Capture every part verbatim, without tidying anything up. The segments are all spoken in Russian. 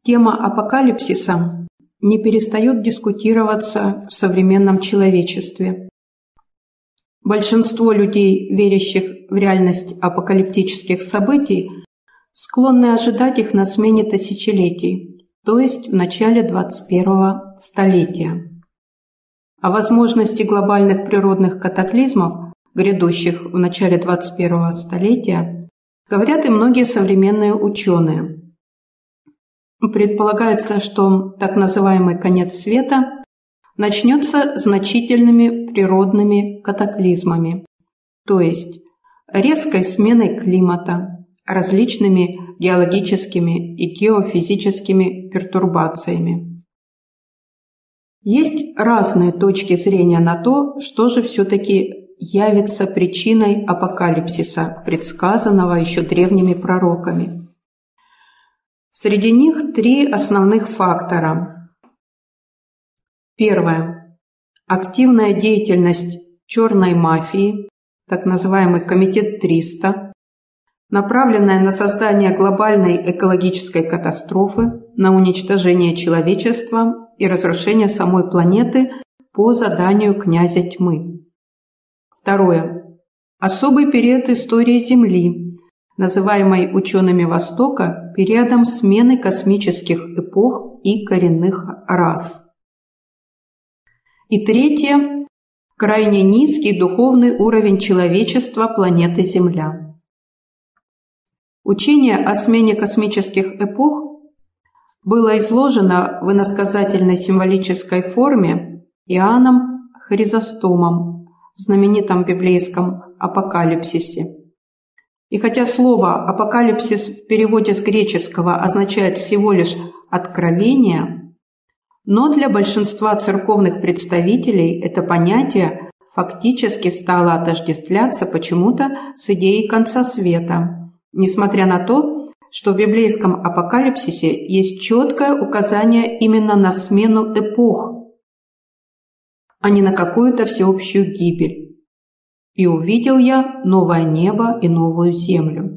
Тема апокалипсиса не перестает дискутироваться в современном человечестве. Большинство людей, верящих в реальность апокалиптических событий, склонны ожидать их на смене тысячелетий, то есть в начале двадцать первого столетия. О возможности глобальных природных катаклизмов, грядущих в начале двадцать первого столетия, говорят и многие современные ученые. Предполагается, что так называемый конец света начнется значительными природными катаклизмами, то есть резкой сменой климата, различными геологическими и геофизическими пертурбациями. Есть разные точки зрения на то, что же все-таки явится причиной апокалипсиса, предсказанного еще древними пророками. Среди них три основных фактора. Первое. Активная деятельность черной мафии, так называемый Комитет триста, направленная на создание глобальной экологической катастрофы, на уничтожение человечества и разрушение самой планеты по заданию князя тьмы. Второе. Особый период истории Земли, называемый учеными Востока периодом смены космических эпох и коренных рас. И третье. Крайне низкий духовный уровень человечества планеты Земля. Учение о смене космических эпох было изложено в иносказательной символической форме Иоанном Хризостомом в знаменитом библейском апокалипсисе. И хотя слово «апокалипсис» в переводе с греческого означает всего лишь «откровение», но для большинства церковных представителей это понятие фактически стало отождествляться почему-то с идеей конца света, несмотря на то, что в библейском апокалипсисе есть четкое указание именно на смену эпох, а не на какую-то всеобщую гибель. «И увидел я новое небо и новую землю».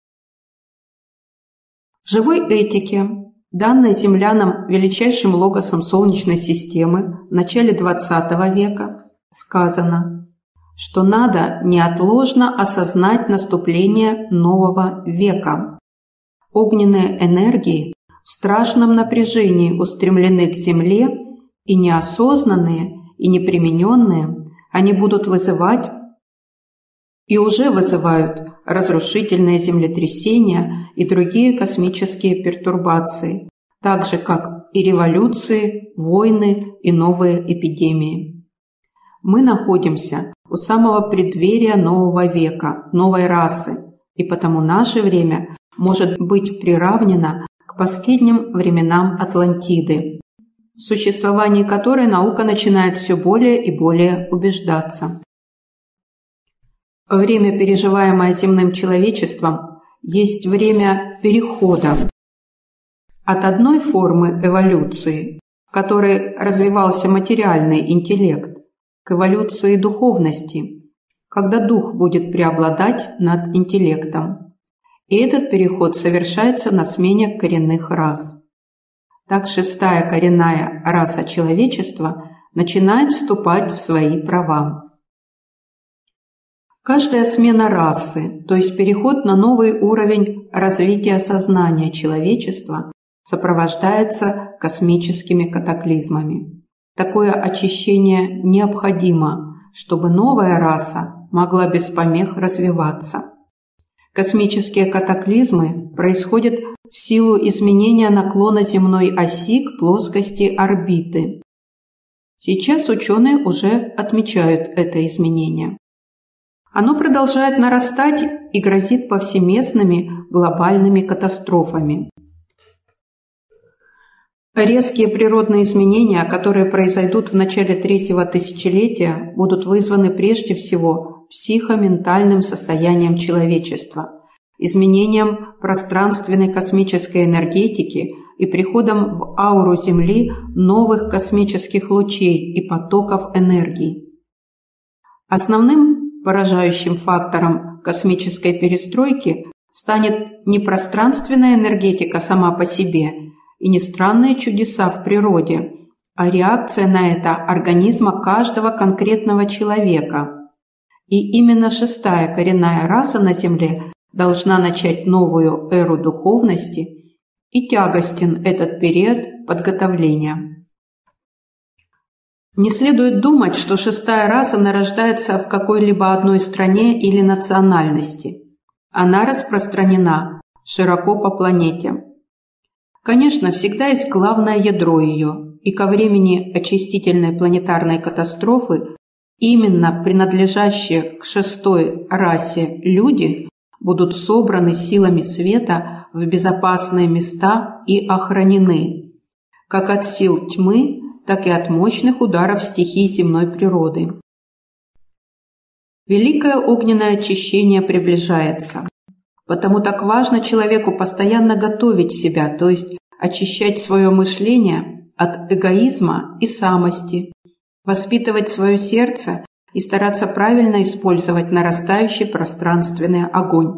В живой этике, данной землянам величайшим логосом Солнечной системы в начале двадцатого века, сказано, что надо неотложно осознать наступление нового века. Огненные энергии в страшном напряжении устремлены к Земле, и неосознанные, и непримененные они будут вызывать и уже вызывают разрушительные землетрясения и другие космические пертурбации, так же как и революции, войны и новые эпидемии. Мы находимся у самого преддверия нового века, новой расы, и потому наше время может быть приравнено к последним временам Атлантиды, в существовании которой наука начинает все более и более убеждаться. Время, переживаемое земным человечеством, есть время перехода от одной формы эволюции, в которой развивался материальный интеллект, к эволюции духовности, когда дух будет преобладать над интеллектом. И этот переход совершается на смене коренных рас. Так шестая коренная раса человечества начинает вступать в свои права. Каждая смена расы, то есть переход на новый уровень развития сознания человечества, сопровождается космическими катаклизмами. Такое очищение необходимо, чтобы новая раса могла без помех развиваться. Космические катаклизмы происходят в силу изменения наклона земной оси к плоскости орбиты. Сейчас ученые уже отмечают это изменение. Оно продолжает нарастать и грозит повсеместными глобальными катастрофами. Резкие природные изменения, которые произойдут в начале третьего тысячелетия, будут вызваны прежде всего психоментальным состоянием человечества, изменением пространственной космической энергетики и приходом в ауру Земли новых космических лучей и потоков энергии. Основным поражающим фактором космической перестройки станет не пространственная энергетика сама по себе и не странные чудеса в природе, а реакция на это организма каждого конкретного человека. И именно шестая коренная раса на Земле должна начать новую эру духовности, и тягостен этот период подготовления. Не следует думать, что шестая раса нарождается в какой-либо одной стране или национальности. Она распространена широко по планете. Конечно, всегда есть главное ядро ее, и ко времени очистительной планетарной катастрофы именно принадлежащие к шестой расе люди будут собраны силами света в безопасные места и охранены, как от сил тьмы, так и от мощных ударов стихий земной природы. Великое огненное очищение приближается. Потому так важно человеку постоянно готовить себя, то есть очищать свое мышление от эгоизма и самости, воспитывать свое сердце и стараться правильно использовать нарастающий пространственный огонь.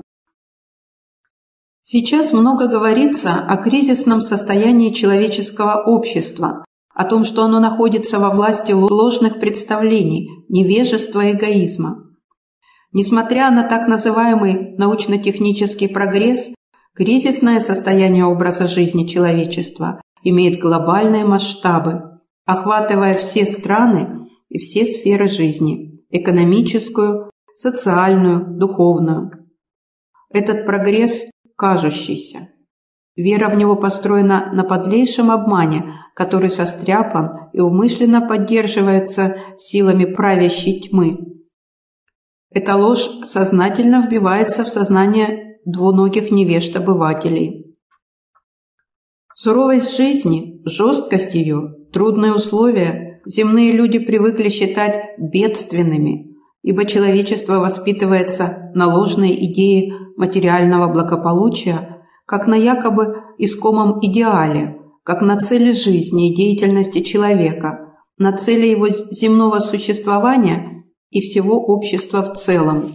Сейчас много говорится о кризисном состоянии человеческого общества, о том, что оно находится во власти ложных представлений, невежества и эгоизма. Несмотря на так называемый научно-технический прогресс, кризисное состояние образа жизни человечества имеет глобальные масштабы, охватывая все страны и все сферы жизни – экономическую, социальную, духовную. Этот прогресс кажущийся. Вера в него построена на подлейшем обмане, который состряпан и умышленно поддерживается силами правящей тьмы. Эта ложь сознательно вбивается в сознание двуногих невежд-обывателей. Суровость жизни, жесткость ее, трудные условия земные люди привыкли считать бедственными, ибо человечество воспитывается на ложные идеи материального благополучия, как на якобы искомом идеале, как на цели жизни и деятельности человека, на цели его земного существования и всего общества в целом.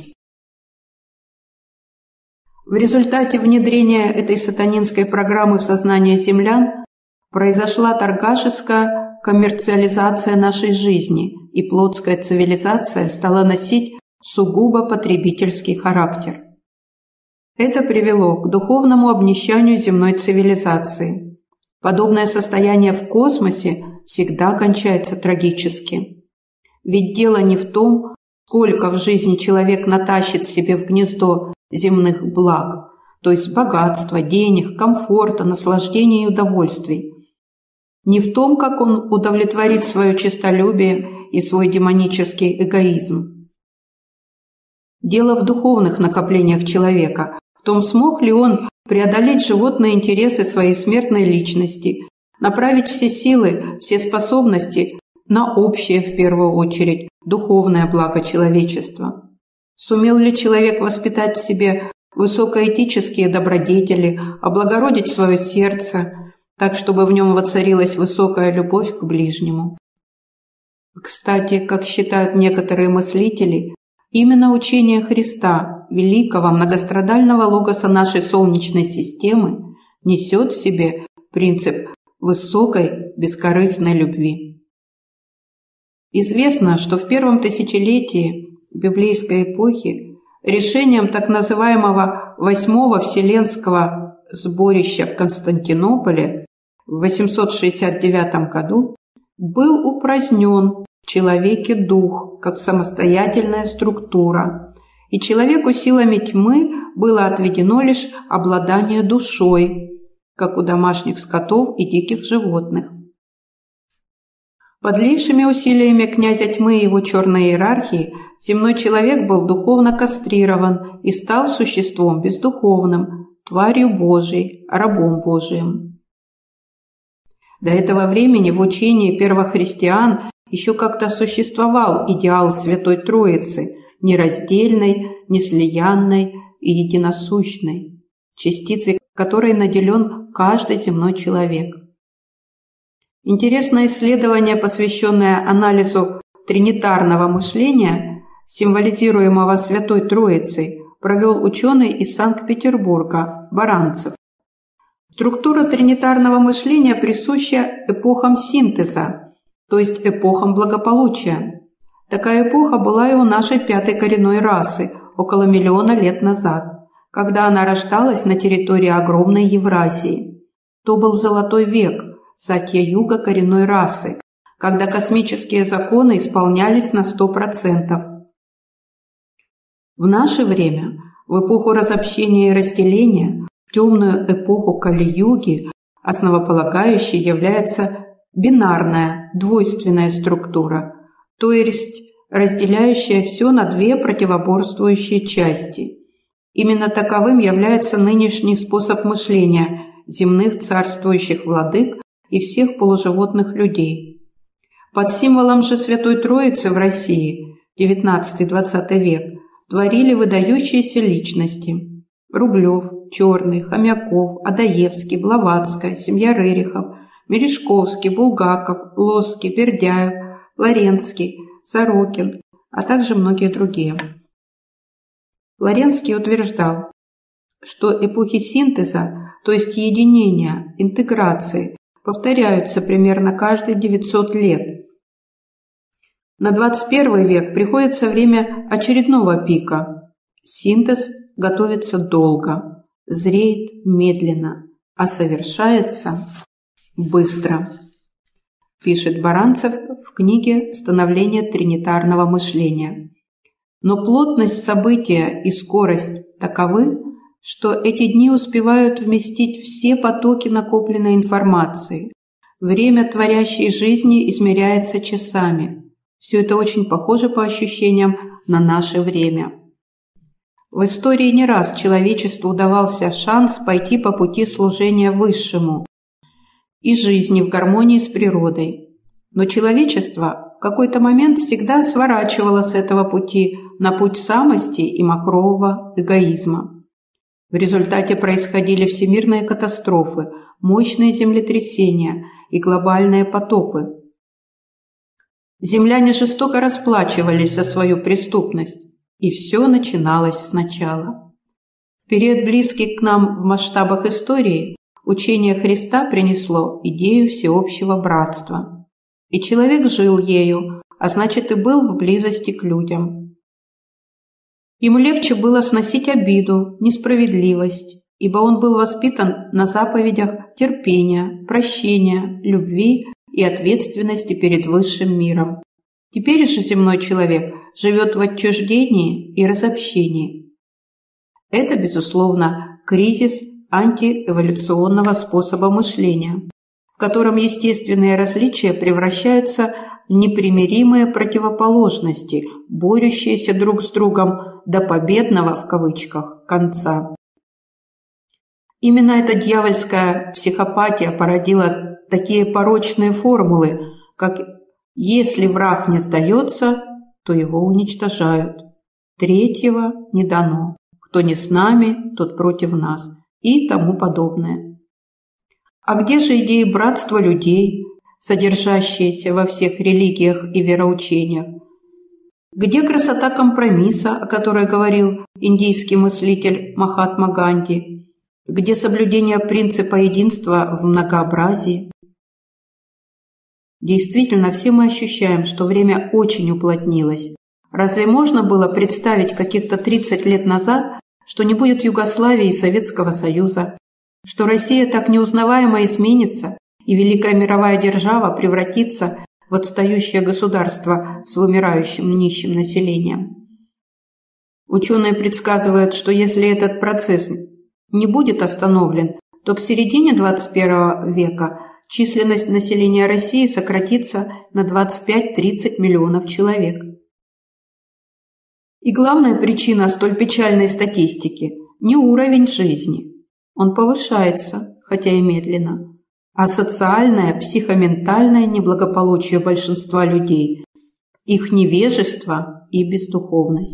В результате внедрения этой сатанинской программы в сознание землян произошла торгашеская коммерциализация нашей жизни, и плотская цивилизация стала носить сугубо потребительский характер. Это привело к духовному обнищанию земной цивилизации. Подобное состояние в космосе всегда кончается трагически. Ведь дело не в том, сколько в жизни человек натащит себе в гнездо земных благ, то есть богатства, денег, комфорта, наслаждений и удовольствий. Не в том, как он удовлетворит свое честолюбие и свой демонический эгоизм. Дело в духовных накоплениях человека, в том, смог ли он преодолеть животные интересы своей смертной личности, направить все силы, все способности на общее, в первую очередь, духовное благо человечества. Сумел ли человек воспитать в себе высокоэтические добродетели, облагородить свое сердце, так, чтобы в нем воцарилась высокая любовь к ближнему? Кстати, как считают некоторые мыслители, именно учение Христа, великого многострадального логоса нашей Солнечной системы, несет в себе принцип высокой бескорыстной любви. Известно, что в первом тысячелетии библейской эпохи решением так называемого Восьмого Вселенского сборища в Константинополе в восемьсот шестьдесят девятом году был упразднен в человеке дух как самостоятельная структура, и человеку силами тьмы было отведено лишь обладание душой, как у домашних скотов и диких животных. Подлейшими усилиями князя тьмы и его черной иерархии земной человек был духовно кастрирован и стал существом бездуховным, тварью Божией, рабом Божиим. До этого времени в учении первохристиан еще как-то существовал идеал Святой Троицы, нераздельной, неслиянной и единосущной, частицей которой наделен каждый земной человек. Интересное исследование, посвященное анализу тринитарного мышления, символизируемого Святой Троицей, провел ученый из Санкт-Петербурга Баранцев. Структура тринитарного мышления присуща эпохам синтеза, то есть эпохам благополучия. Такая эпоха была и у нашей пятой коренной расы около миллиона лет назад, когда она рождалась на территории огромной Евразии. То был золотой век Сатья-юга коренной расы, когда космические законы исполнялись на сто процентов. В наше время, в эпоху разобщения и разделения, в темную эпоху Кали-юги, основополагающей является бинарная, двойственная структура, то есть разделяющая все на две противоборствующие части. Именно таковым является нынешний способ мышления земных царствующих владык и всех полуживотных людей. Под символом же Святой Троицы в России девятнадцатый-двадцатый век творили выдающиеся личности: Рублев, Черный, Хомяков, Адаевский, Блаватская, семья Рерихов, Мережковский, Булгаков, Лосский, Бердяев, Лоренский, Сорокин, а также многие другие. Лоренский утверждал, что эпохи синтеза, то есть единения, интеграции, повторяются примерно каждые девятьсот лет. На двадцать первый век приходится время очередного пика. Синтез готовится долго, зреет медленно, а совершается быстро, пишет Баранцев в книге «Становление тринитарного мышления». Но плотность события и скорость таковы, что эти дни успевают вместить все потоки накопленной информации. Время творящей жизни измеряется часами. Все это очень похоже по ощущениям на наше время. В истории не раз человечеству удавался шанс пойти по пути служения Высшему и жизни в гармонии с природой. Но человечество в какой-то момент всегда сворачивало с этого пути на путь самости и махрового эгоизма. В результате происходили всемирные катастрофы, мощные землетрясения и глобальные потопы. Земляне жестоко расплачивались за свою преступность, и все начиналось сначала. В период, близкий к нам в масштабах истории, учение Христа принесло идею всеобщего братства. И человек жил ею, а значит и был в близости к людям. Ему легче было сносить обиду, несправедливость, ибо он был воспитан на заповедях терпения, прощения, любви и ответственности перед высшим миром. Теперь же земной человек живет в отчуждении и разобщении. Это, безусловно, кризис антиэволюционного способа мышления, в котором естественные различия превращаются в непримиримые противоположности, борющиеся друг с другом до победного, в кавычках, конца. Именно эта дьявольская психопатия породила такие порочные формулы, как «если враг не сдается, то его уничтожают», «третьего не дано», «кто не с нами, тот против нас» и тому подобное. А где же идеи братства людей, содержащиеся во всех религиях и вероучениях? Где красота компромисса, о которой говорил индийский мыслитель Махатма Ганди? Где соблюдение принципа единства в многообразии? Действительно, все мы ощущаем, что время очень уплотнилось. Разве можно было представить каких-то тридцать лет назад, что не будет Югославии и Советского Союза, что Россия так неузнаваемо изменится, и великая мировая держава превратится в отстающее государство с вымирающим нищим населением? Ученые предсказывают, что если этот процесс не будет остановлен, то к середине двадцать первого века численность населения России сократится на двадцать пять-тридцать миллионов человек. И главная причина столь печальной статистики – не уровень жизни. Он повышается, хотя и медленно, а социальное, психоментальное неблагополучие большинства людей, их невежество и бездуховность.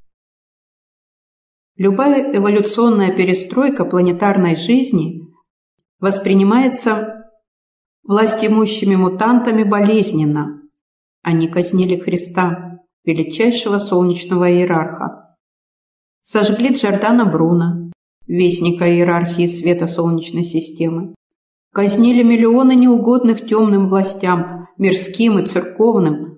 Любая эволюционная перестройка планетарной жизни воспринимается властимущими мутантами болезненно. Они казнили Христа, величайшего солнечного иерарха. Сожгли Джордано Бруно, вестника иерархии света Солнечной системы. Казнили миллионы неугодных темным властям, мирским и церковным.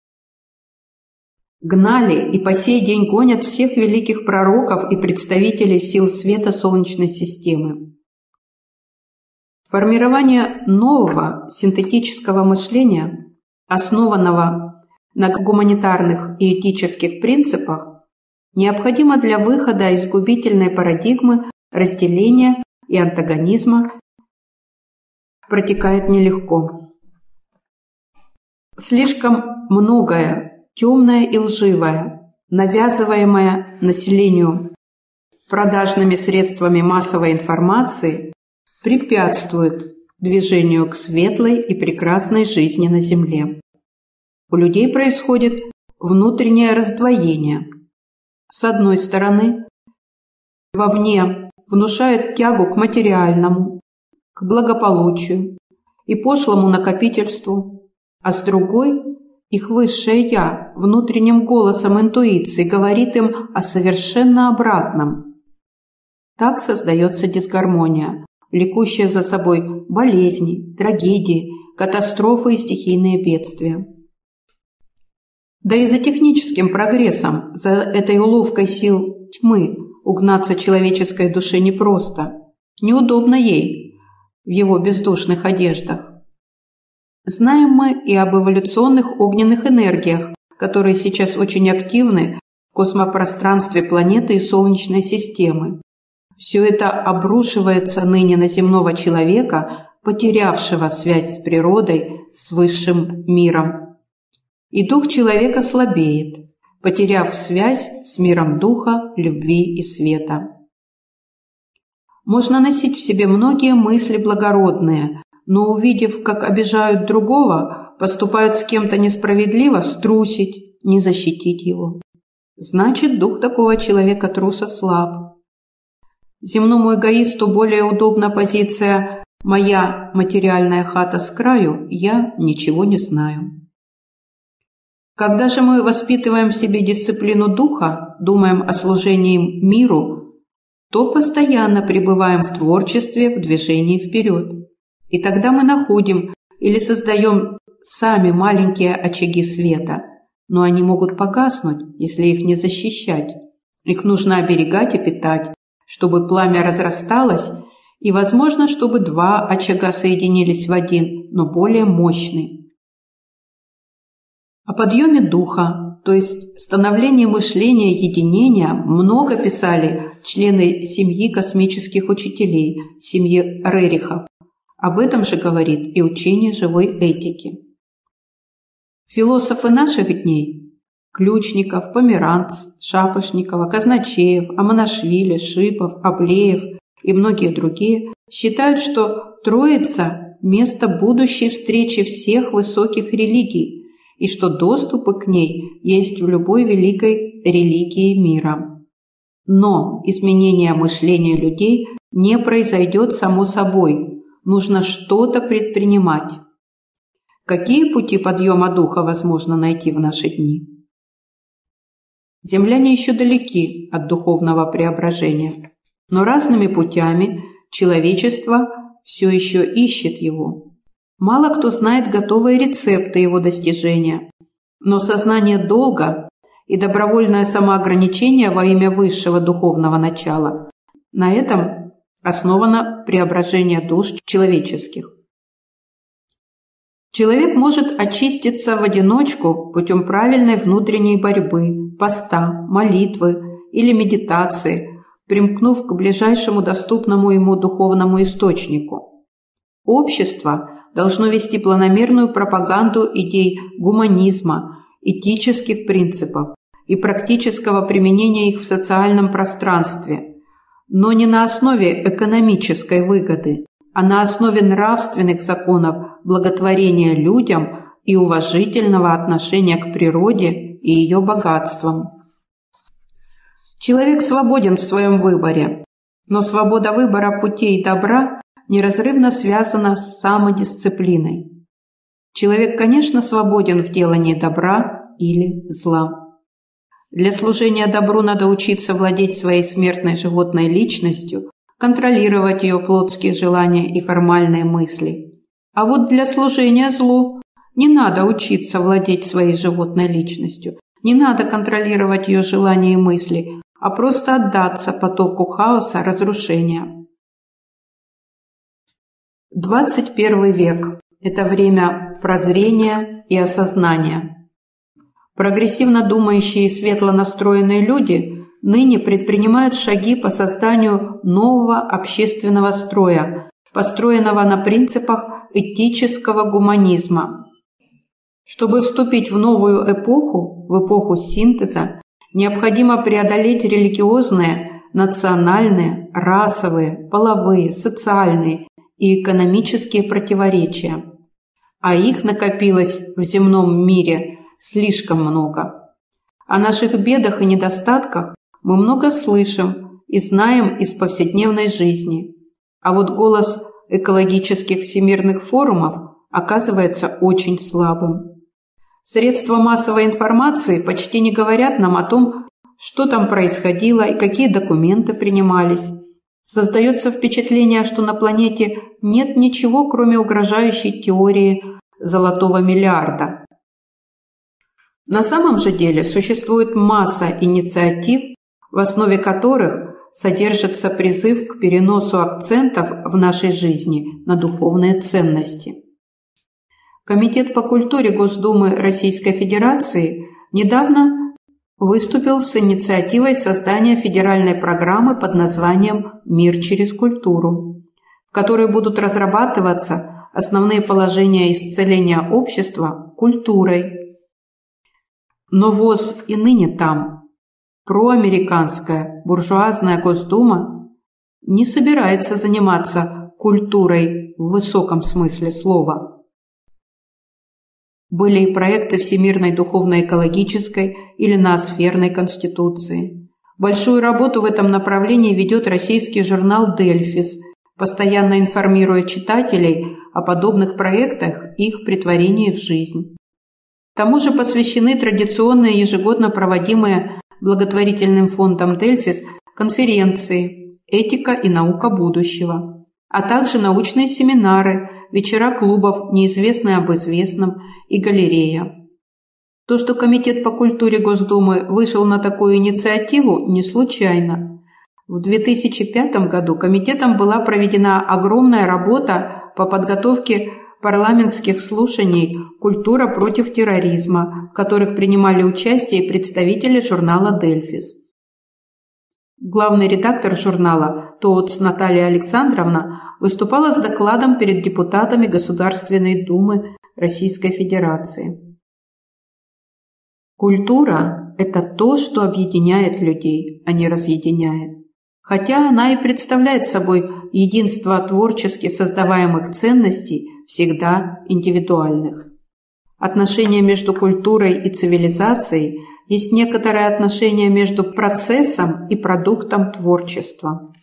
Гнали и по сей день гонят всех великих пророков и представителей сил света Солнечной системы. Формирование нового синтетического мышления, основанного на гуманитарных и этических принципах, необходимо для выхода из губительной парадигмы разделения и антагонизма, протекает нелегко. Слишком многое темное и лживое, навязываемое населению продажными средствами массовой информации, препятствует движению к светлой и прекрасной жизни на Земле. У людей происходит внутреннее раздвоение. С одной стороны, вовне внушают тягу к материальному, к благополучию и пошлому накопительству, а с другой – их высшее «Я» внутренним голосом интуиции говорит им о совершенно обратном. Так создается дисгармония, влекущая за собой болезни, трагедии, катастрофы и стихийные бедствия. Да и за техническим прогрессом, за этой уловкой сил тьмы угнаться человеческой душе непросто, неудобно ей в его бездушных одеждах. Знаем мы и об эволюционных огненных энергиях, которые сейчас очень активны в космопространстве планеты и Солнечной системы. Все это обрушивается ныне на земного человека, потерявшего связь с природой, с высшим миром. И дух человека слабеет, потеряв связь с миром духа, любви и света. Можно носить в себе многие мысли благородные, но увидев, как обижают другого, поступают с кем-то несправедливо, струсить, не защитить его. Значит, дух такого человека труса слаб. Земному эгоисту более удобна позиция «моя материальная хата с краю, я ничего не знаю». Когда же мы воспитываем в себе дисциплину духа, думаем о служении миру, то постоянно пребываем в творчестве, в движении вперед. И тогда мы находим или создаем сами маленькие очаги света, но они могут погаснуть, если их не защищать. Их нужно оберегать и питать, чтобы пламя разрасталось, и, возможно, чтобы два очага соединились в один, но более мощный. О подъеме духа, то есть становлении мышления единения, много писали члены семьи космических учителей, семьи Рерихов. Об этом же говорит и учение живой этики. Философы наших дней – Ключников, Померанц, Шапошникова, Казначеев, Амонашвили, Шипов, Аблеев и многие другие – считают, что Троица – место будущей встречи всех высоких религий и что доступы к ней есть в любой великой религии мира. Но изменение мышления людей не произойдет само собой. Нужно что-то предпринимать. Какие пути подъема духа возможно найти в наши дни? Земляне еще далеки от духовного преображения, но разными путями человечество все еще ищет его. Мало кто знает готовые рецепты его достижения, но сознание долга и добровольное самоограничение во имя высшего духовного начала – на этом основано преображение душ человеческих. Человек может очиститься в одиночку путем правильной внутренней борьбы, поста, молитвы или медитации, примкнув к ближайшему доступному ему духовному источнику. Общество должно вести планомерную пропаганду идей гуманизма, этических принципов и практического применения их в социальном пространстве, но не на основе экономической выгоды, а на основе нравственных законов благотворения людям и уважительного отношения к природе и ее богатствам. Человек свободен в своем выборе, но свобода выбора путей добра неразрывно связана с самодисциплиной. Человек, конечно, свободен в делании добра или зла. Для служения добру надо учиться владеть своей смертной животной личностью, контролировать ее плотские желания и формальные мысли. А вот для служения злу не надо учиться владеть своей животной личностью, не надо контролировать ее желания и мысли, а просто отдаться потоку хаоса, разрушения. двадцать первый век – это время прозрения и осознания. Прогрессивно думающие и светло настроенные люди ныне предпринимают шаги по созданию нового общественного строя, построенного на принципах этического гуманизма. Чтобы вступить в новую эпоху, в эпоху синтеза, необходимо преодолеть религиозные, национальные, расовые, половые, социальные и экономические противоречия. А их накопилось в земном мире слишком много. О наших бедах и недостатках мы много слышим и знаем из повседневной жизни. А вот голос экологических всемирных форумов оказывается очень слабым. Средства массовой информации почти не говорят нам о том, что там происходило и какие документы принимались. Создается впечатление, что на планете нет ничего, кроме угрожающей теории золотого миллиарда. На самом же деле существует масса инициатив, в основе которых содержится призыв к переносу акцентов в нашей жизни на духовные ценности. Комитет по культуре Госдумы Российской Федерации недавно выступил с инициативой создания федеральной программы под названием «Мир через культуру», в которой будут разрабатываться основные положения исцеления общества культурой. Но ВОЗ и ныне там. Проамериканская буржуазная Госдума не собирается заниматься культурой в высоком смысле слова. Были и проекты Всемирной духовно-экологической или ноосферной конституции. Большую работу в этом направлении ведет российский журнал «Дельфис», постоянно информируя читателей о подобных проектах и их претворении в жизнь. Тому же посвящены традиционные ежегодно проводимые благотворительным фондом «Дельфис» конференции «Этика и наука будущего», а также научные семинары, вечера клубов «Неизвестное об известном» и галерея. То, что Комитет по культуре Госдумы вышел на такую инициативу, не случайно. В две тысячи пятом году комитетом была проведена огромная работа по подготовке парламентских слушаний «Культура против терроризма», в которых принимали участие представители журнала «Дельфис». Главный редактор журнала ТОЦ Наталья Александровна выступала с докладом перед депутатами Государственной Думы Российской Федерации. Культура – это то, что объединяет людей, а не разъединяет. Хотя она и представляет собой единство творчески создаваемых ценностей, всегда индивидуальных. Отношения между культурой и цивилизацией есть некоторое отношение между процессом и продуктом творчества.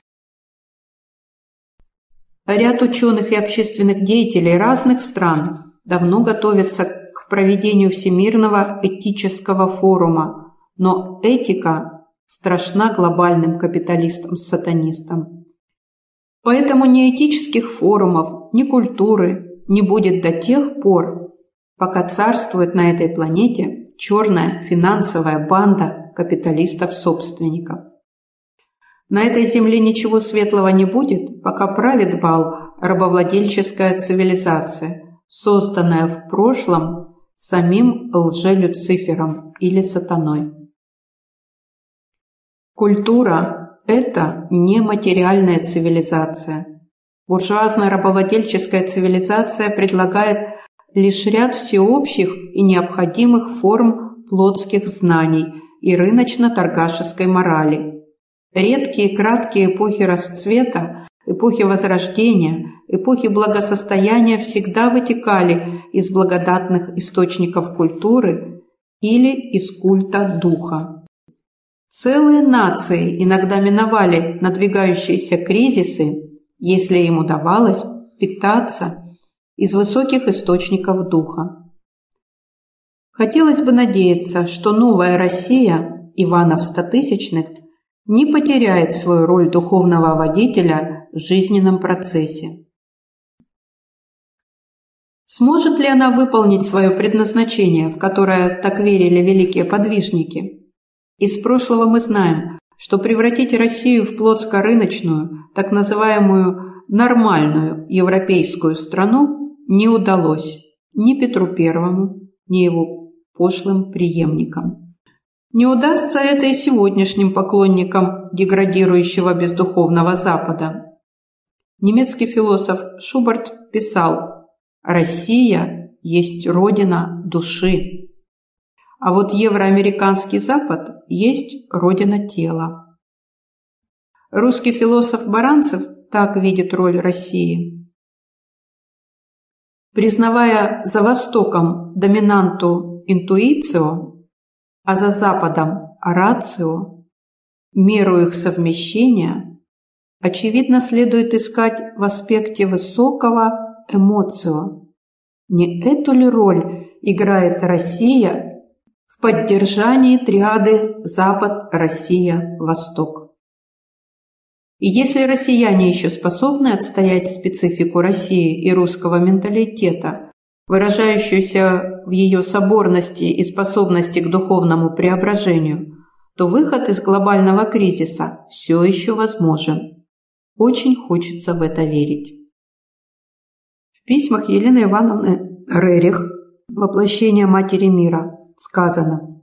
Ряд ученых и общественных деятелей разных стран давно готовятся к проведению Всемирного этического форума, но этика страшна глобальным капиталистам-сатанистам. Поэтому ни этических форумов, ни культуры не будет до тех пор, пока царствует на этой планете черная финансовая банда капиталистов-собственников. На этой земле ничего светлого не будет, пока правит бал рабовладельческая цивилизация, созданная в прошлом самим лже-Люцифером или сатаной. Культура – это нематериальная цивилизация. Буржуазная рабовладельческая цивилизация предлагает лишь ряд всеобщих и необходимых форм плотских знаний и рыночно-торгашеской морали. Редкие краткие эпохи расцвета, эпохи возрождения, эпохи благосостояния всегда вытекали из благодатных источников культуры или из культа духа. Целые нации иногда миновали надвигающиеся кризисы, если им удавалось питаться из высоких источников духа. Хотелось бы надеяться, что новая Россия Иванов Стотысячных не потеряет свою роль духовного водителя в жизненном процессе. Сможет ли она выполнить свое предназначение, в которое так верили великие подвижники? Из прошлого мы знаем, что превратить Россию в плотско-рыночную, так называемую нормальную европейскую страну не удалось ни Петру Первому, ни его пошлым преемникам. Не удастся это и сегодняшним поклонникам деградирующего бездуховного Запада. Немецкий философ Шуберт писал: «Россия есть родина души». А вот евроамериканский Запад есть родина тела. Русский философ Баранцев так видит роль России. Признавая за Востоком доминанту интуицио, а за Западом рацио, меру их совмещения, очевидно, следует искать в аспекте высокого эмоцио. Не эту ли роль играет Россия в поддержании триады Запад, Россия, Восток? И если россияне еще способны отстоять специфику России и русского менталитета, выражающуюся в ее соборности и способности к духовному преображению, то выход из глобального кризиса все еще возможен. Очень хочется в это верить. В письмах Елены Ивановны Рерих «Воплощение Матери Мира» сказано: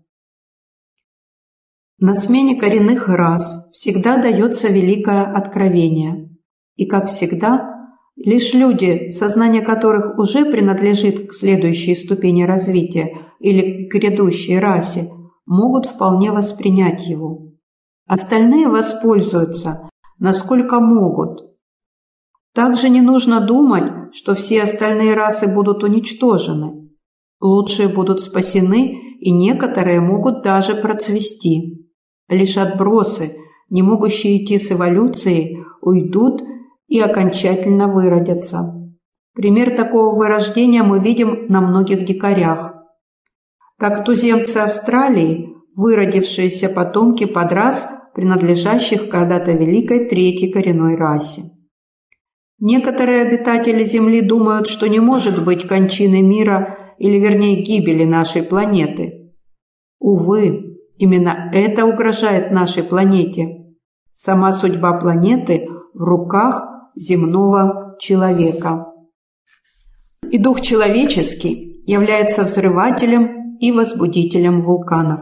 «На смене коренных рас всегда дается великое откровение, и, как всегда, лишь люди, сознание которых уже принадлежит к следующей ступени развития или к грядущей расе, могут вполне воспринять его. Остальные воспользуются, насколько могут. Также не нужно думать, что все остальные расы будут уничтожены. Лучшие будут спасены, и некоторые могут даже процвести. Лишь отбросы, не могущие идти с эволюцией, уйдут и окончательно выродятся. Пример такого вырождения мы видим на многих дикарях. Так туземцы Австралии, выродившиеся потомки подрас, принадлежащих когда-то великой третьей коренной расе. Некоторые обитатели Земли думают, что не может быть кончины мира, или вернее гибели нашей планеты. Увы, именно это угрожает нашей планете. Сама судьба планеты в руках земного человека. И дух человеческий является взрывателем и возбудителем вулканов.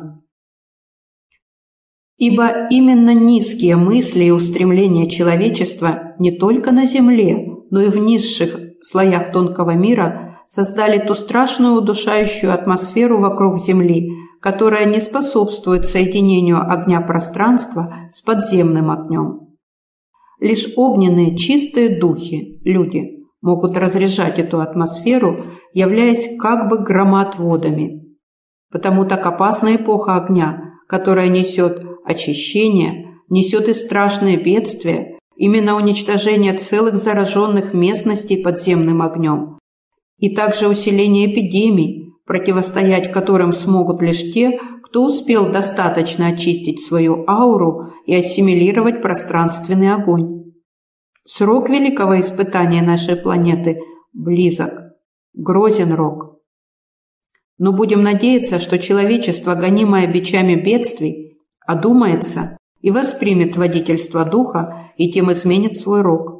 Ибо именно низкие мысли и устремления человечества не только на Земле, но и в низших слоях тонкого мира создали ту страшную удушающую атмосферу вокруг Земли, которая не способствует соединению огня пространства с подземным огнем. Лишь огненные чистые духи, люди, могут разряжать эту атмосферу, являясь как бы громоотводами. Потому так опасна эпоха огня, которая несет очищение, несет и страшные бедствия, именно уничтожение целых зараженных местностей подземным огнем, и также усиление эпидемий, противостоять которым смогут лишь те, кто успел достаточно очистить свою ауру и ассимилировать пространственный огонь. Срок великого испытания нашей планеты близок, грозен рок. Но будем надеяться, что человечество, гонимое бичами бедствий, одумается и воспримет водительство духа и тем изменит свой рок.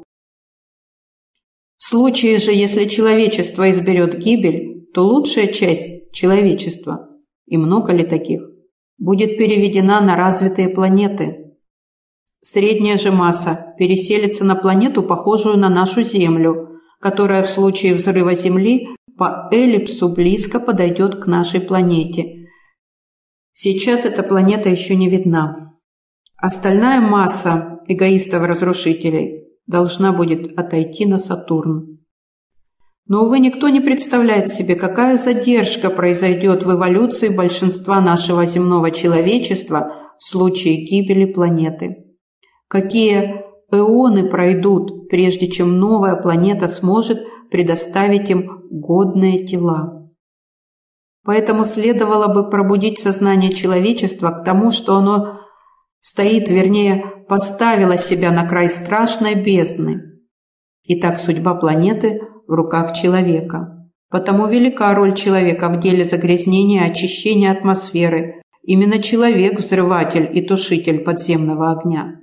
В случае же, если человечество изберет гибель, то лучшая часть человечества, и много ли таких, будет переведена на развитые планеты. Средняя же масса переселится на планету, похожую на нашу Землю, которая в случае взрыва Земли по эллипсу близко подойдет к нашей планете. Сейчас эта планета еще не видна. Остальная масса эгоистов-разрушителей должна будет отойти на Сатурн. Но, увы, никто не представляет себе, какая задержка произойдет в эволюции большинства нашего земного человечества в случае гибели планеты. Какие эоны пройдут, прежде чем новая планета сможет предоставить им годные тела. Поэтому следовало бы пробудить сознание человечества к тому, что оно стоит, вернее, поставило себя на край страшной бездны. Итак, судьба планеты в руках человека. Потому велика роль человека в деле загрязнения и очищения атмосферы. Именно человек – взрыватель и тушитель подземного огня.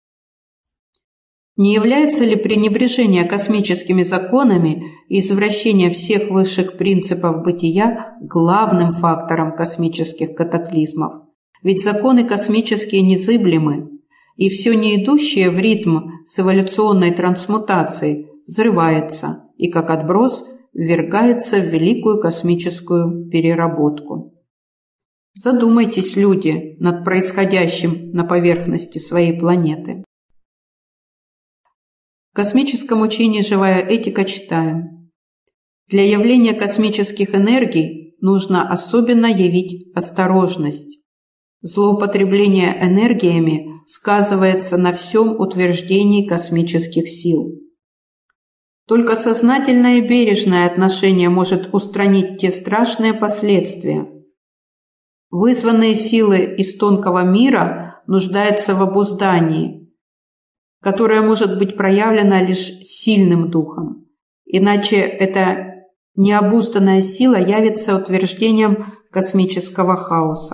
Не является ли пренебрежение космическими законами и извращение всех высших принципов бытия главным фактором космических катаклизмов? Ведь законы космические незыблемы, и все не идущее в ритм с эволюционной трансмутацией взрывается и, как отброс, ввергается в великую космическую переработку. Задумайтесь, люди, над происходящим на поверхности своей планеты. В космическом учении «Живая этика» читаем: для явления космических энергий нужно особенно явить осторожность. Злоупотребление энергиями сказывается на всем утверждении космических сил. Только сознательное и бережное отношение может устранить те страшные последствия. Вызванные силы из тонкого мира нуждаются в обуздании, которое может быть проявлено лишь сильным духом. Иначе эта необузданная сила явится утверждением космического хаоса.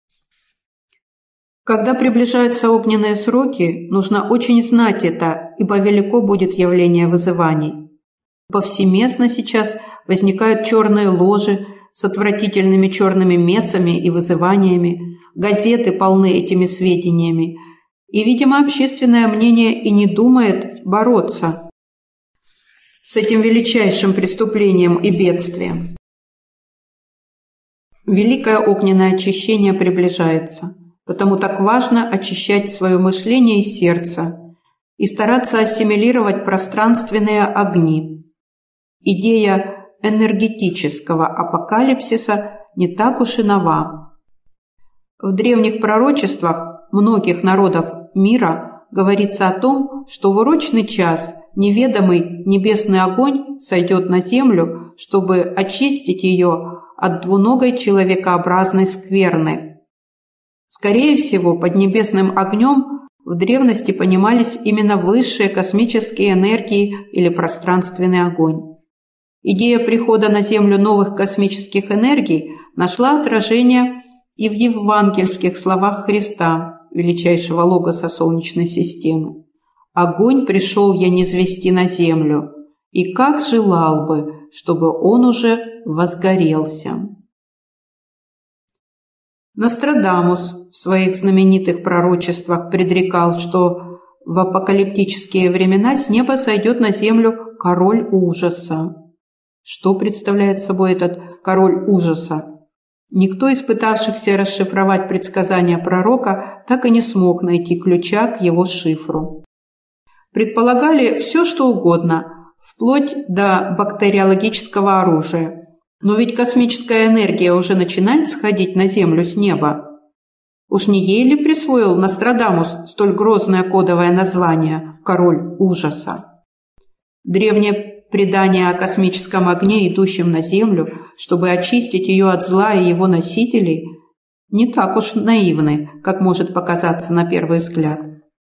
Когда приближаются огненные сроки, нужно очень знать это, ибо велико будет явление вызываний. Повсеместно сейчас возникают черные ложи с отвратительными черными мессами и вызываниями, газеты полны этими сведениями, и, видимо, общественное мнение и не думает бороться с этим величайшим преступлением и бедствием. Великое огненное очищение приближается. Потому так важно очищать свое мышление и сердце и стараться ассимилировать пространственные огни. Идея энергетического апокалипсиса не так уж и нова. В древних пророчествах многих народов мира говорится о том, что в урочный час неведомый небесный огонь сойдет на землю, чтобы очистить ее от двуногой человекообразной скверны. Скорее всего, под небесным огнем в древности понимались именно высшие космические энергии или пространственный огонь. Идея прихода на Землю новых космических энергий нашла отражение и в евангельских словах Христа, величайшего логоса Солнечной системы. «Огонь пришел я низвести на землю, и как желал бы, чтобы он уже возгорелся». Нострадамус в своих знаменитых пророчествах предрекал, что в апокалиптические времена с неба сойдет на землю король ужаса. Что представляет собой этот король ужаса? Никто из пытавшихся расшифровать предсказания пророка так и не смог найти ключа к его шифру. Предполагали все, что угодно, вплоть до бактериологического оружия. Но ведь космическая энергия уже начинает сходить на Землю с неба. Уж не ей ли присвоил Нострадамус столь грозное кодовое название «Король ужаса»? Древнее предание о космическом огне, идущем на Землю, чтобы очистить ее от зла и его носителей, не так уж наивны, как может показаться на первый взгляд.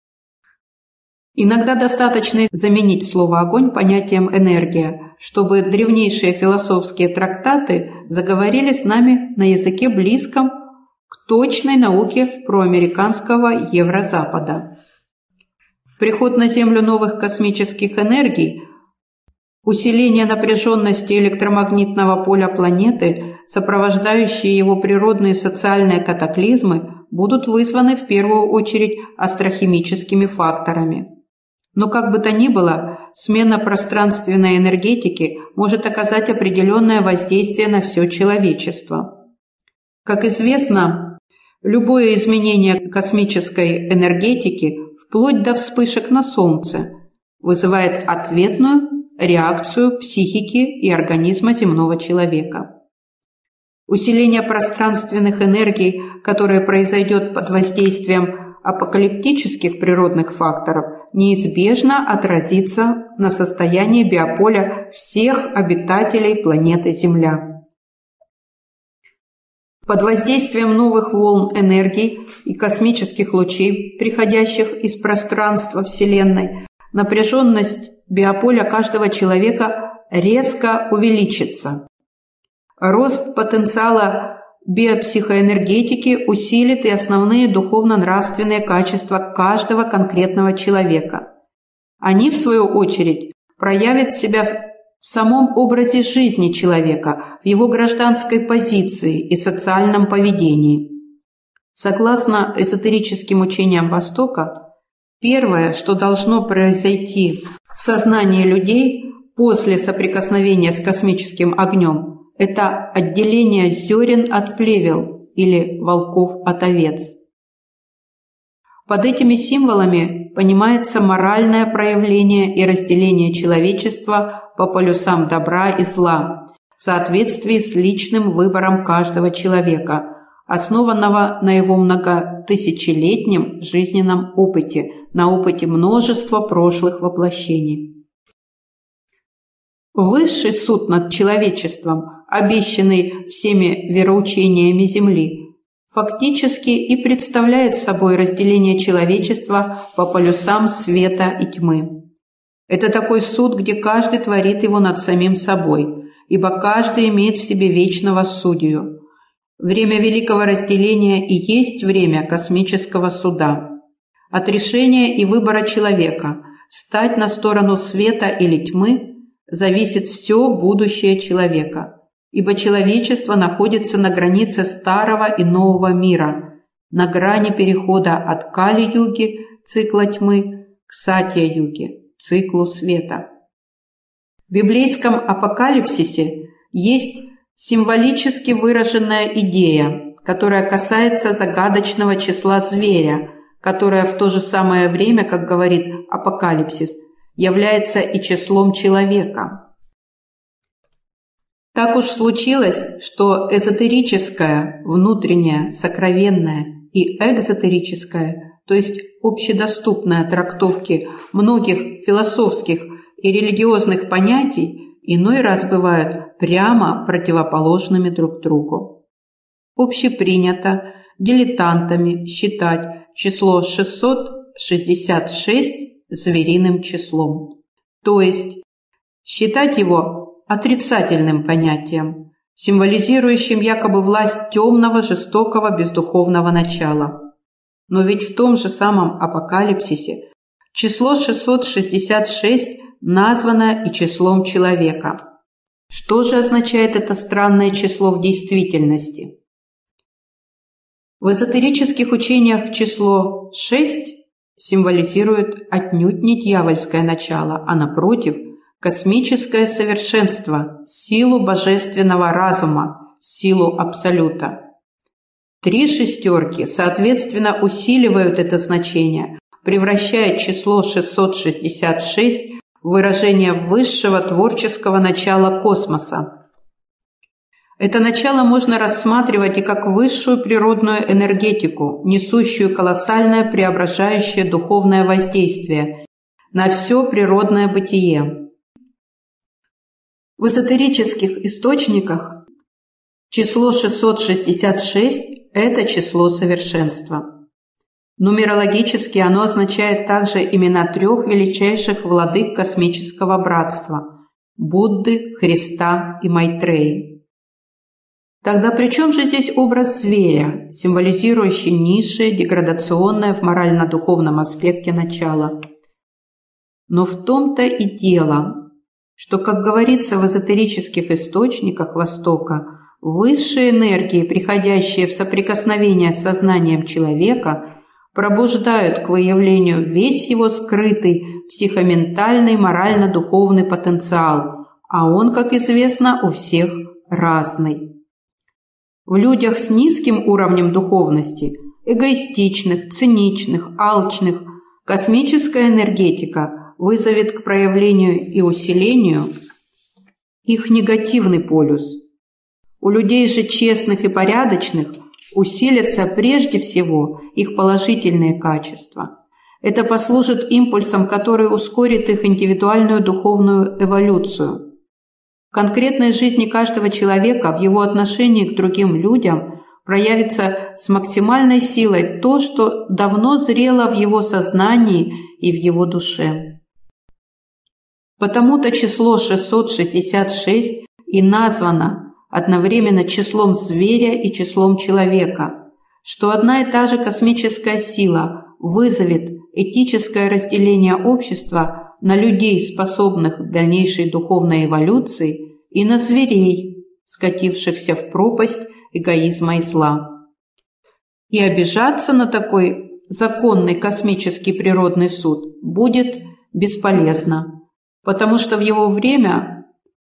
Иногда достаточно заменить слово «огонь» понятием «энергия», чтобы древнейшие философские трактаты заговорили с нами на языке близком к точной науке проамериканского Еврозапада. Приход на Землю новых космических энергий, усиление напряженности электромагнитного поля планеты, сопровождающие его природные и социальные катаклизмы, будут вызваны в первую очередь астрохимическими факторами. Но как бы то ни было, смена пространственной энергетики может оказать определенное воздействие на все человечество. Как известно, любое изменение космической энергетики, вплоть до вспышек на Солнце, вызывает ответную реакцию психики и организма земного человека. Усиление пространственных энергий, которое произойдет под воздействием апокалиптических природных факторов, неизбежно отразится на состоянии биополя всех обитателей планеты Земля. Под воздействием новых волн энергии и космических лучей, приходящих из пространства Вселенной, напряженность биополя каждого человека резко увеличится. Рост потенциала биопсихоэнергетики усилит и основные духовно-нравственные качества каждого конкретного человека. Они, в свою очередь, проявят себя в самом образе жизни человека, в его гражданской позиции и социальном поведении. Согласно эзотерическим учениям Востока, первое, что должно произойти в сознании людей после соприкосновения с космическим огнем, это отделение зерен от плевел или волков от овец. Под этими символами понимается моральное проявление и разделение человечества по полюсам добра и зла в соответствии с личным выбором каждого человека, основанного на его многотысячелетнем жизненном опыте, на опыте множества прошлых воплощений. Высший суд над человечеством, обещанный всеми вероучениями Земли, фактически и представляет собой разделение человечества по полюсам света и тьмы. Это такой суд, где каждый творит его над самим собой, ибо каждый имеет в себе вечного судью. Время великого разделения и есть время космического суда. От решения и выбора человека стать на сторону света или тьмы зависит все будущее человека, ибо человечество находится на границе старого и нового мира, на грани перехода от Кали-юги, цикла тьмы, к Сатья-юге, циклу света. В библейском апокалипсисе есть символически выраженная идея, которая касается загадочного числа зверя, которое в то же самое время, как говорит апокалипсис, является и числом человека. Так уж случилось, что эзотерическое, внутреннее, сокровенное и экзотерическое, то есть общедоступные трактовки многих философских и религиозных понятий, иной раз бывают прямо противоположными друг другу. Общепринято дилетантами считать число шестьсот шестьдесят шесть звериным числом, то есть считать его отрицательным понятием, символизирующим якобы власть темного, жестокого, бездуховного начала. Но ведь в том же самом апокалипсисе число шестьсот шестьдесят шесть названо и числом человека. Что же означает это странное число в действительности? В эзотерических учениях число шесть символизирует отнюдь не дьявольское начало, а напротив, космическое совершенство, силу божественного разума, силу Абсолюта. Три шестерки, соответственно, усиливают это значение, превращая число шестьсот шестьдесят шесть в выражение высшего творческого начала космоса. Это начало можно рассматривать и как высшую природную энергетику, несущую колоссальное преображающее духовное воздействие на все природное бытие. В эзотерических источниках число шестьсот шестьдесят шесть – это число совершенства. Нумерологически оно означает также имена трех величайших владык космического братства – Будды, Христа и Майтреи. Тогда при чем же здесь образ зверя, символизирующий низшее, деградационное в морально-духовном аспекте начало? Но в том-то и дело, что, как говорится в эзотерических источниках Востока, высшие энергии, приходящие в соприкосновение с сознанием человека, пробуждают к выявлению весь его скрытый психоментальный морально-духовный потенциал, а он, как известно, у всех разный. В людях с низким уровнем духовности, эгоистичных, циничных, алчных, космическая энергетика вызовет к проявлению и усилению их негативный полюс. У людей же честных и порядочных усилятся прежде всего их положительные качества. Это послужит импульсом, который ускорит их индивидуальную духовную эволюцию. В конкретной жизни каждого человека, в его отношении к другим людям, проявится с максимальной силой то, что давно зрело в его сознании и в его душе. Потому-то число шестьсот шестьдесят шесть и названо одновременно числом зверя и числом человека, что одна и та же космическая сила вызовет этическое разделение общества на людей, способных к дальнейшей духовной эволюции, и на зверей, скатившихся в пропасть эгоизма и зла. И обижаться на такой законный космический природный суд будет бесполезно, потому что в его время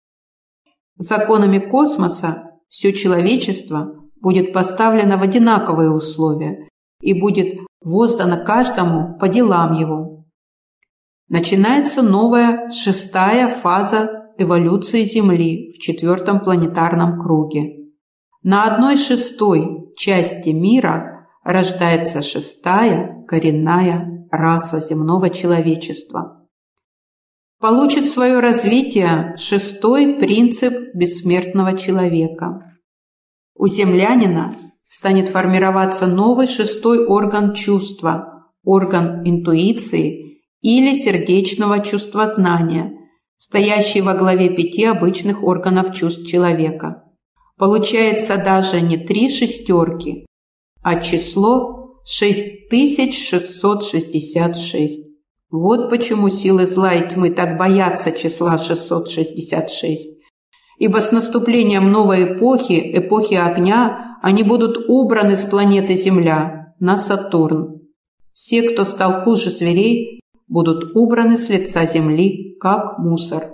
законами космоса все человечество будет поставлено в одинаковые условия и будет воздано каждому по делам его. Начинается новая шестая фаза эволюции Земли в четвертом планетарном круге. На одной шестой части мира рождается шестая коренная раса земного человечества. Получит свое развитие шестой принцип бессмертного человека. У землянина станет формироваться новый шестой орган чувства, орган интуиции или сердечного чувствознания, стоящий во главе пяти обычных органов чувств человека. Получается даже не три шестерки, а число шесть тысяч шестьсот шестьдесят шесть. Вот почему силы зла и тьмы так боятся числа шестьсот шестьдесят шесть. Ибо с наступлением новой эпохи, эпохи огня, они будут убраны с планеты Земля на Сатурн. Все, кто стал хуже зверей, будут убраны с лица Земли, как мусор.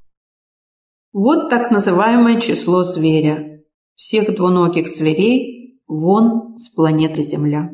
Вот так называемое число зверя. Всех двуногих зверей вон с планеты Земля.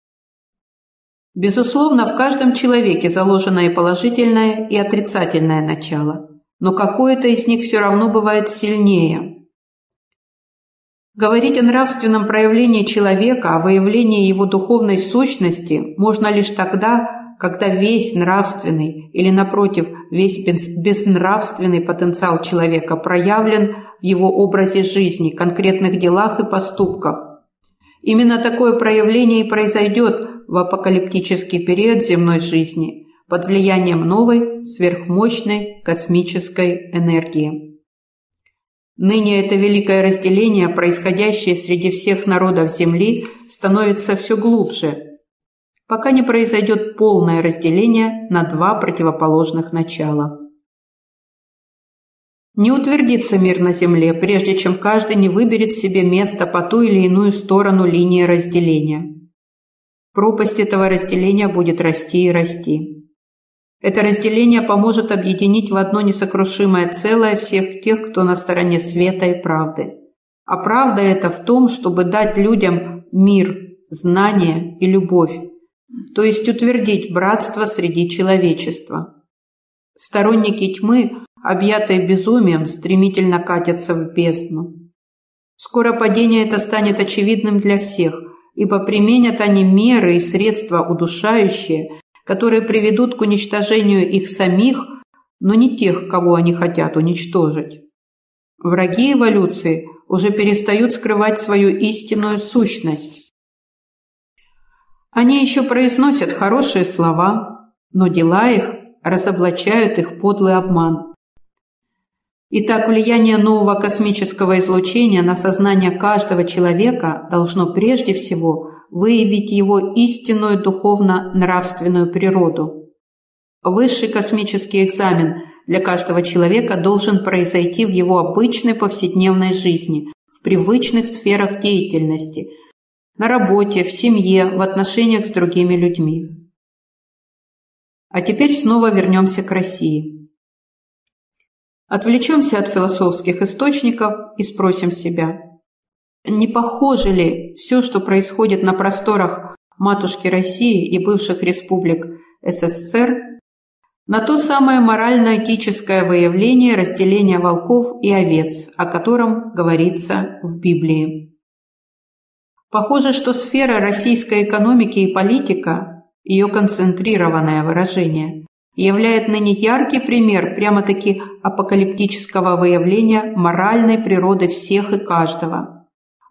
Безусловно, в каждом человеке заложено и положительное, и отрицательное начало, но какое-то из них все равно бывает сильнее. Говорить о нравственном проявлении человека, о выявлении его духовной сущности можно лишь тогда, когда весь нравственный или, напротив, весь безнравственный потенциал человека проявлен в его образе жизни, конкретных делах и поступках. Именно такое проявление и произойдет в апокалиптический период земной жизни под влиянием новой сверхмощной космической энергии. Ныне это великое разделение, происходящее среди всех народов Земли, становится все глубже, пока не произойдет полное разделение на два противоположных начала. Не утвердится мир на Земле, прежде чем каждый не выберет себе место по ту или иную сторону линии разделения. Пропасть этого разделения будет расти и расти. Это разделение поможет объединить в одно несокрушимое целое всех тех, кто на стороне света и правды. А правда это в том, чтобы дать людям мир, знание и любовь, то есть утвердить братство среди человечества. Сторонники тьмы, объятые безумием, стремительно катятся в бездну. Скоро падение это станет очевидным для всех, ибо применят они меры и средства удушающие, которые приведут к уничтожению их самих, но не тех, кого они хотят уничтожить. Враги эволюции уже перестают скрывать свою истинную сущность. Они еще произносят хорошие слова, но дела их разоблачают их подлый обман. Итак, влияние нового космического излучения на сознание каждого человека должно прежде всего выявить его истинную духовно-нравственную природу. Высший космический экзамен для каждого человека должен произойти в его обычной повседневной жизни, в привычных сферах деятельности, на работе, в семье, в отношениях с другими людьми. А теперь снова вернемся к России. Отвлечемся от философских источников и спросим себя, не похоже ли все, что происходит на просторах матушки России и бывших республик СССР, на то самое морально-этическое выявление разделения волков и овец, о котором говорится в Библии? Похоже, что сфера российской экономики и политика, ее концентрированное выражение, являет ныне яркий пример прямо-таки апокалиптического выявления моральной природы всех и каждого.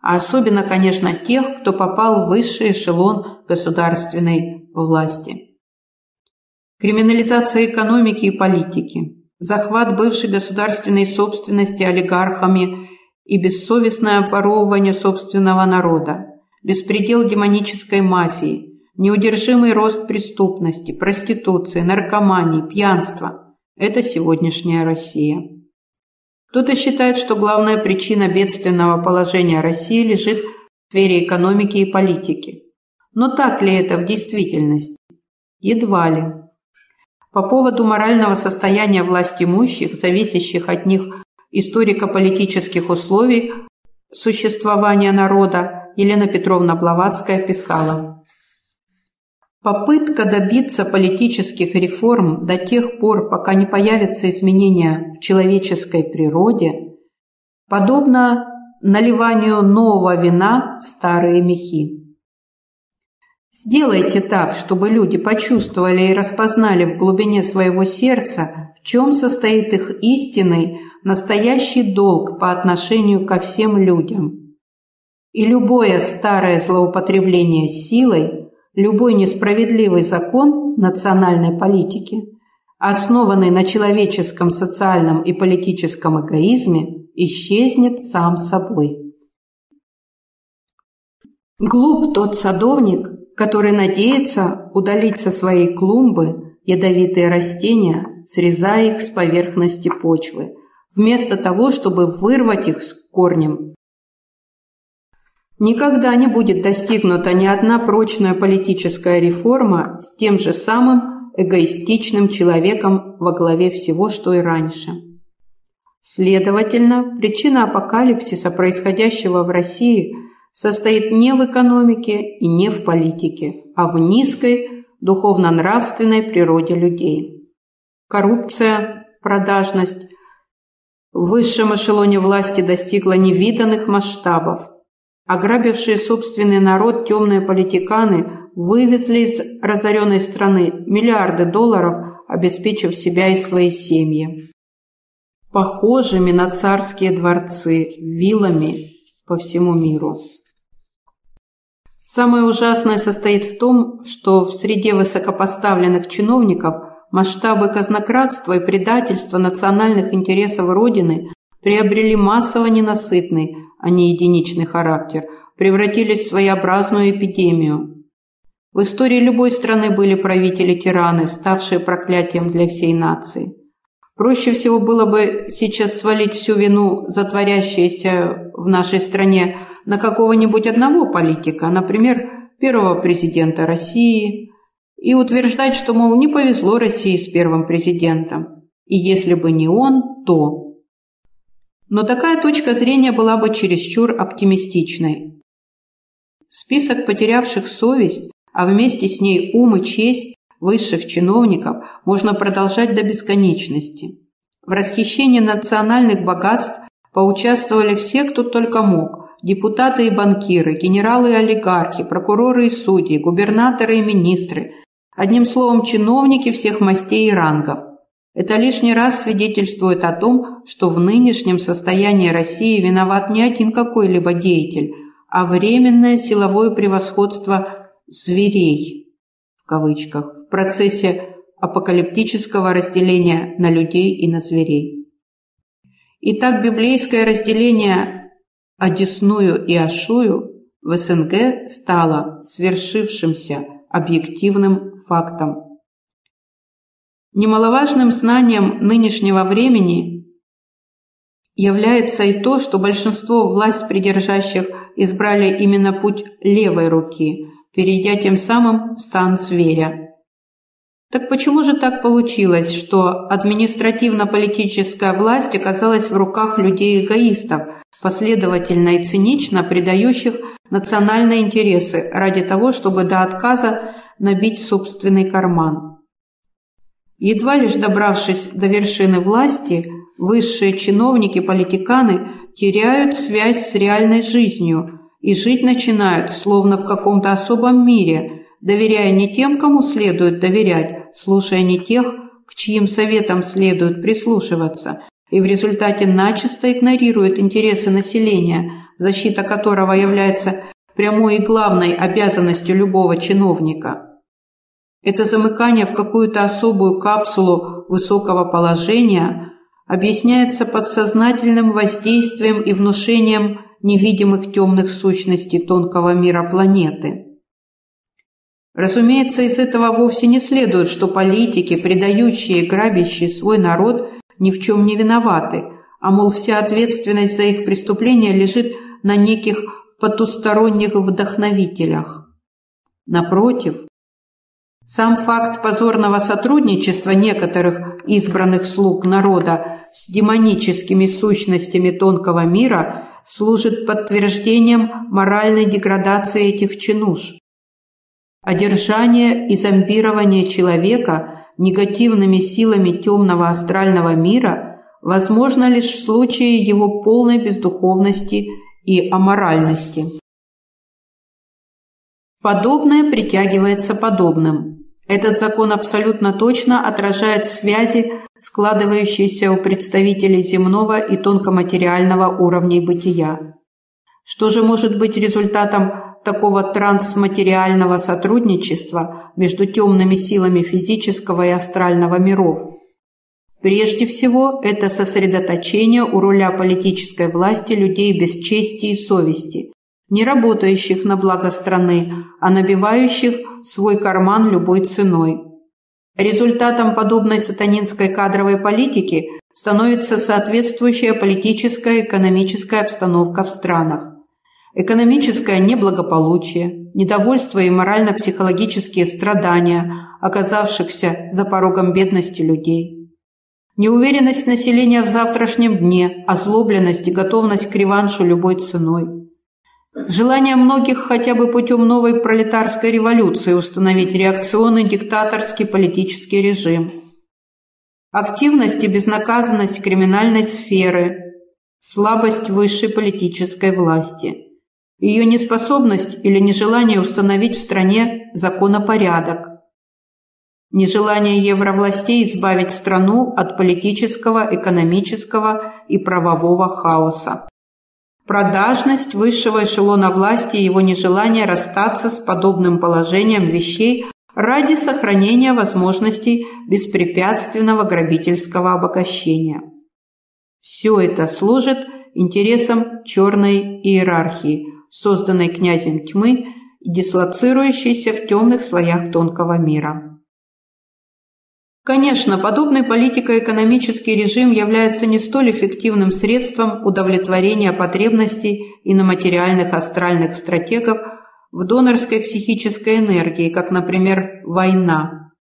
а особенно, конечно, тех, кто попал в высший эшелон государственной власти. Криминализация экономики и политики, захват бывшей государственной собственности олигархами и бессовестное обворовывание собственного народа, беспредел демонической мафии, неудержимый рост преступности, проституции, наркомании, пьянства – это сегодняшняя Россия. Кто-то считает, что главная причина бедственного положения России лежит в сфере экономики и политики. Но так ли это в действительности? Едва ли. По поводу морального состояния властимущих, зависящих от них историко-политических условий существования народа, Елена Петровна Блаватская писала: «Попытка добиться политических реформ до тех пор, пока не появятся изменения в человеческой природе, подобна наливанию нового вина в старые мехи. Сделайте так, чтобы люди почувствовали и распознали в глубине своего сердца, в чем состоит их истинный, настоящий долг по отношению ко всем людям. И любое старое злоупотребление силой, любой несправедливый закон национальной политики, основанный на человеческом социальном и политическом эгоизме, исчезнет сам собой. Глуп тот садовник, который надеется удалить со своей клумбы ядовитые растения, срезая их с поверхности почвы, вместо того, чтобы вырвать их с корнем. Никогда не будет достигнута ни одна прочная политическая реформа с тем же самым эгоистичным человеком во главе всего, что и раньше. Следовательно, причина апокалипсиса, происходящего в России, состоит не в экономике и не в политике, а в низкой духовно-нравственной природе людей. Коррупция, продажность в высшем эшелоне власти достигла невиданных масштабов. Ограбившие собственный народ темные политиканы вывезли из разоренной страны миллиарды долларов, обеспечив себя и свои семьи. Похожими на царские дворцы, виллами по всему миру. Самое ужасное состоит в том, что в среде высокопоставленных чиновников масштабы казнократства и предательства национальных интересов Родины приобрели массово ненасытный, а не единичный характер, превратились в своеобразную эпидемию. В истории любой страны были правители-тираны, ставшие проклятием для всей нации. Проще всего было бы сейчас свалить всю вину за творящееся в нашей стране на какого-нибудь одного политика, например, первого президента России, и утверждать, что, мол, не повезло России с первым президентом, и если бы не он, то. Но такая точка зрения была бы чересчур оптимистичной. Список потерявших совесть, а вместе с ней ум и честь высших чиновников можно продолжать до бесконечности. В расхищении национальных богатств поучаствовали все, кто только мог. Депутаты и банкиры, генералы и олигархи, прокуроры и судьи, губернаторы и министры. Одним словом, чиновники всех мастей и рангов. Это лишний раз свидетельствует о том, что в нынешнем состоянии России виноват не один какой-либо деятель, а временное силовое превосходство «зверей» в кавычках в процессе апокалиптического разделения на людей и на зверей. Итак, библейское разделение Одесную и Ашую в СНГ стало свершившимся объективным фактом. Немаловажным знанием нынешнего времени является и то, что большинство власть придержащих избрали именно путь левой руки, перейдя тем самым в стан зверя. Так почему же так получилось, что административно-политическая власть оказалась в руках людей-эгоистов, последовательно и цинично предающих национальные интересы ради того, чтобы до отказа набить собственный карман? Едва лишь добравшись до вершины власти, высшие чиновники-политиканы теряют связь с реальной жизнью и жить начинают, словно в каком-то особом мире, доверяя не тем, кому следует доверять, слушая не тех, к чьим советам следует прислушиваться, и в результате начисто игнорируют интересы населения, защита которого является прямой и главной обязанностью любого чиновника. Это замыкание в какую-то особую капсулу высокого положения объясняется подсознательным воздействием и внушением невидимых темных сущностей тонкого мира планеты. Разумеется, из этого вовсе не следует, что политики, предающие и грабящие свой народ, ни в чем не виноваты, а, мол, вся ответственность за их преступления лежит на неких потусторонних вдохновителях. Напротив, сам факт позорного сотрудничества некоторых избранных слуг народа с демоническими сущностями тонкого мира служит подтверждением моральной деградации этих чинуш. Одержание и зомбирование человека негативными силами темного астрального мира возможно лишь в случае его полной бездуховности и аморальности. Подобное притягивается подобным. Этот закон абсолютно точно отражает связи, складывающиеся у представителей земного и тонкоматериального уровней бытия. Что же может быть результатом такого трансматериального сотрудничества между темными силами физического и астрального миров? Прежде всего, это сосредоточение у руля политической власти людей без чести и совести, не работающих на благо страны, а набивающих свой карман любой ценой. Результатом подобной сатанинской кадровой политики становится соответствующая политическая и экономическая обстановка в странах. Экономическое неблагополучие, недовольство и морально-психологические страдания оказавшихся за порогом бедности людей. Неуверенность населения в завтрашнем дне, озлобленность и готовность к реваншу любой ценой. Желание многих хотя бы путем новой пролетарской революции установить реакционный диктаторский политический режим. Активность и безнаказанность криминальной сферы, слабость высшей политической власти, ее неспособность или нежелание установить в стране законопорядок, нежелание евровластей избавить страну от политического, экономического и правового хаоса. Продажность высшего эшелона власти и его нежелание расстаться с подобным положением вещей ради сохранения возможностей беспрепятственного грабительского обогащения. Все это служит интересам черной иерархии, созданной князем тьмы и дислоцирующейся в темных слоях тонкого мира. Конечно, подобный политико-экономический режим является не столь эффективным средством удовлетворения потребностей иноматериальных астральных стратегов в донорской психической энергии, как, например, война.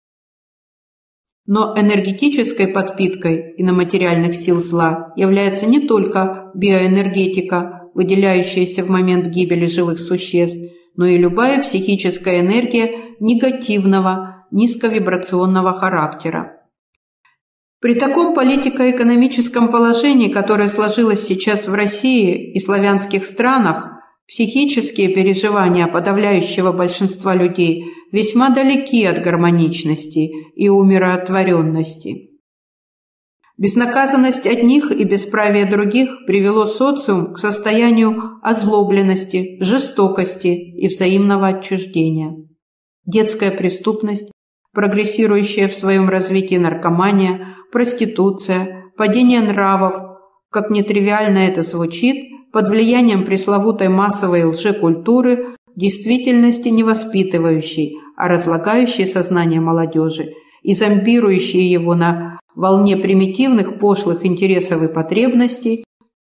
Но энергетической подпиткой иноматериальных сил зла является не только биоэнергетика, выделяющаяся в момент гибели живых существ, но и любая психическая энергия негативного, низковибрационного характера. При таком политико-экономическом положении, которое сложилось сейчас в России и славянских странах, психические переживания подавляющего большинства людей весьма далеки от гармоничности и умиротворенности. Безнаказанность одних и бесправие других привело социум к состоянию озлобленности, жестокости и взаимного отчуждения. Детская преступность, прогрессирующая в своем развитии наркомания, проституция, падение нравов, как нетривиально это звучит, под влиянием пресловутой массовой лжекультуры, в действительности не воспитывающей, а разлагающей сознание молодежи и зомбирующей его на волне примитивных пошлых интересов и потребностей,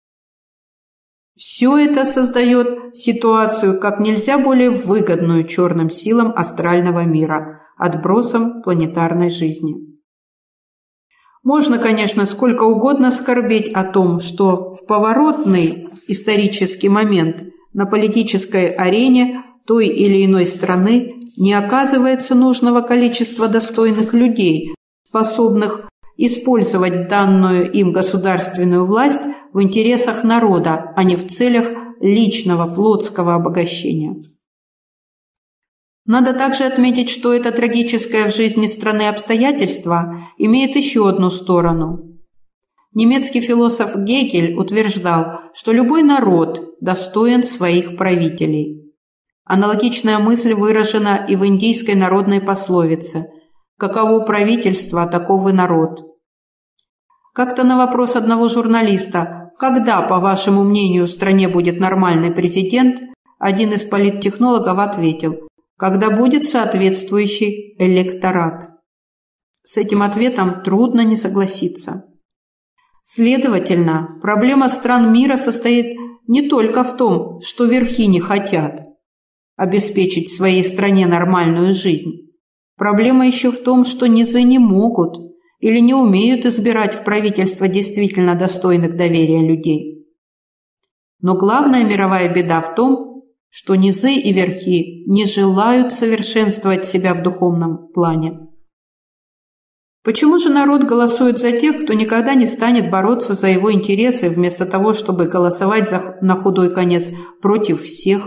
все это создает ситуацию как нельзя более выгодную черным силам астрального мира, отбросам планетарной жизни. Можно, конечно, сколько угодно скорбеть о том, что в поворотный исторический момент на политической арене той или иной страны не оказывается нужного количества достойных людей, способных использовать данную им государственную власть в интересах народа, а не в целях личного плотского обогащения. Надо также отметить, что это трагическое в жизни страны обстоятельство имеет еще одну сторону. Немецкий философ Гегель утверждал, что любой народ достоин своих правителей. Аналогичная мысль выражена и в индийской народной пословице «Каково правительство, таков и народ». Как-то на вопрос одного журналиста «Когда, по вашему мнению, в стране будет нормальный президент?», один из политтехнологов ответил «Когда будет соответствующий электорат». С этим ответом трудно не согласиться. Следовательно, проблема стран мира состоит не только в том, что верхи не хотят обеспечить своей стране нормальную жизнь. Проблема еще в том, что низы не могут или не умеют избирать в правительство действительно достойных доверия людей. Но главная мировая беда в том, что низы и верхи не желают совершенствовать себя в духовном плане. Почему же народ голосует за тех, кто никогда не станет бороться за его интересы, вместо того, чтобы голосовать за, на худой конец против всех?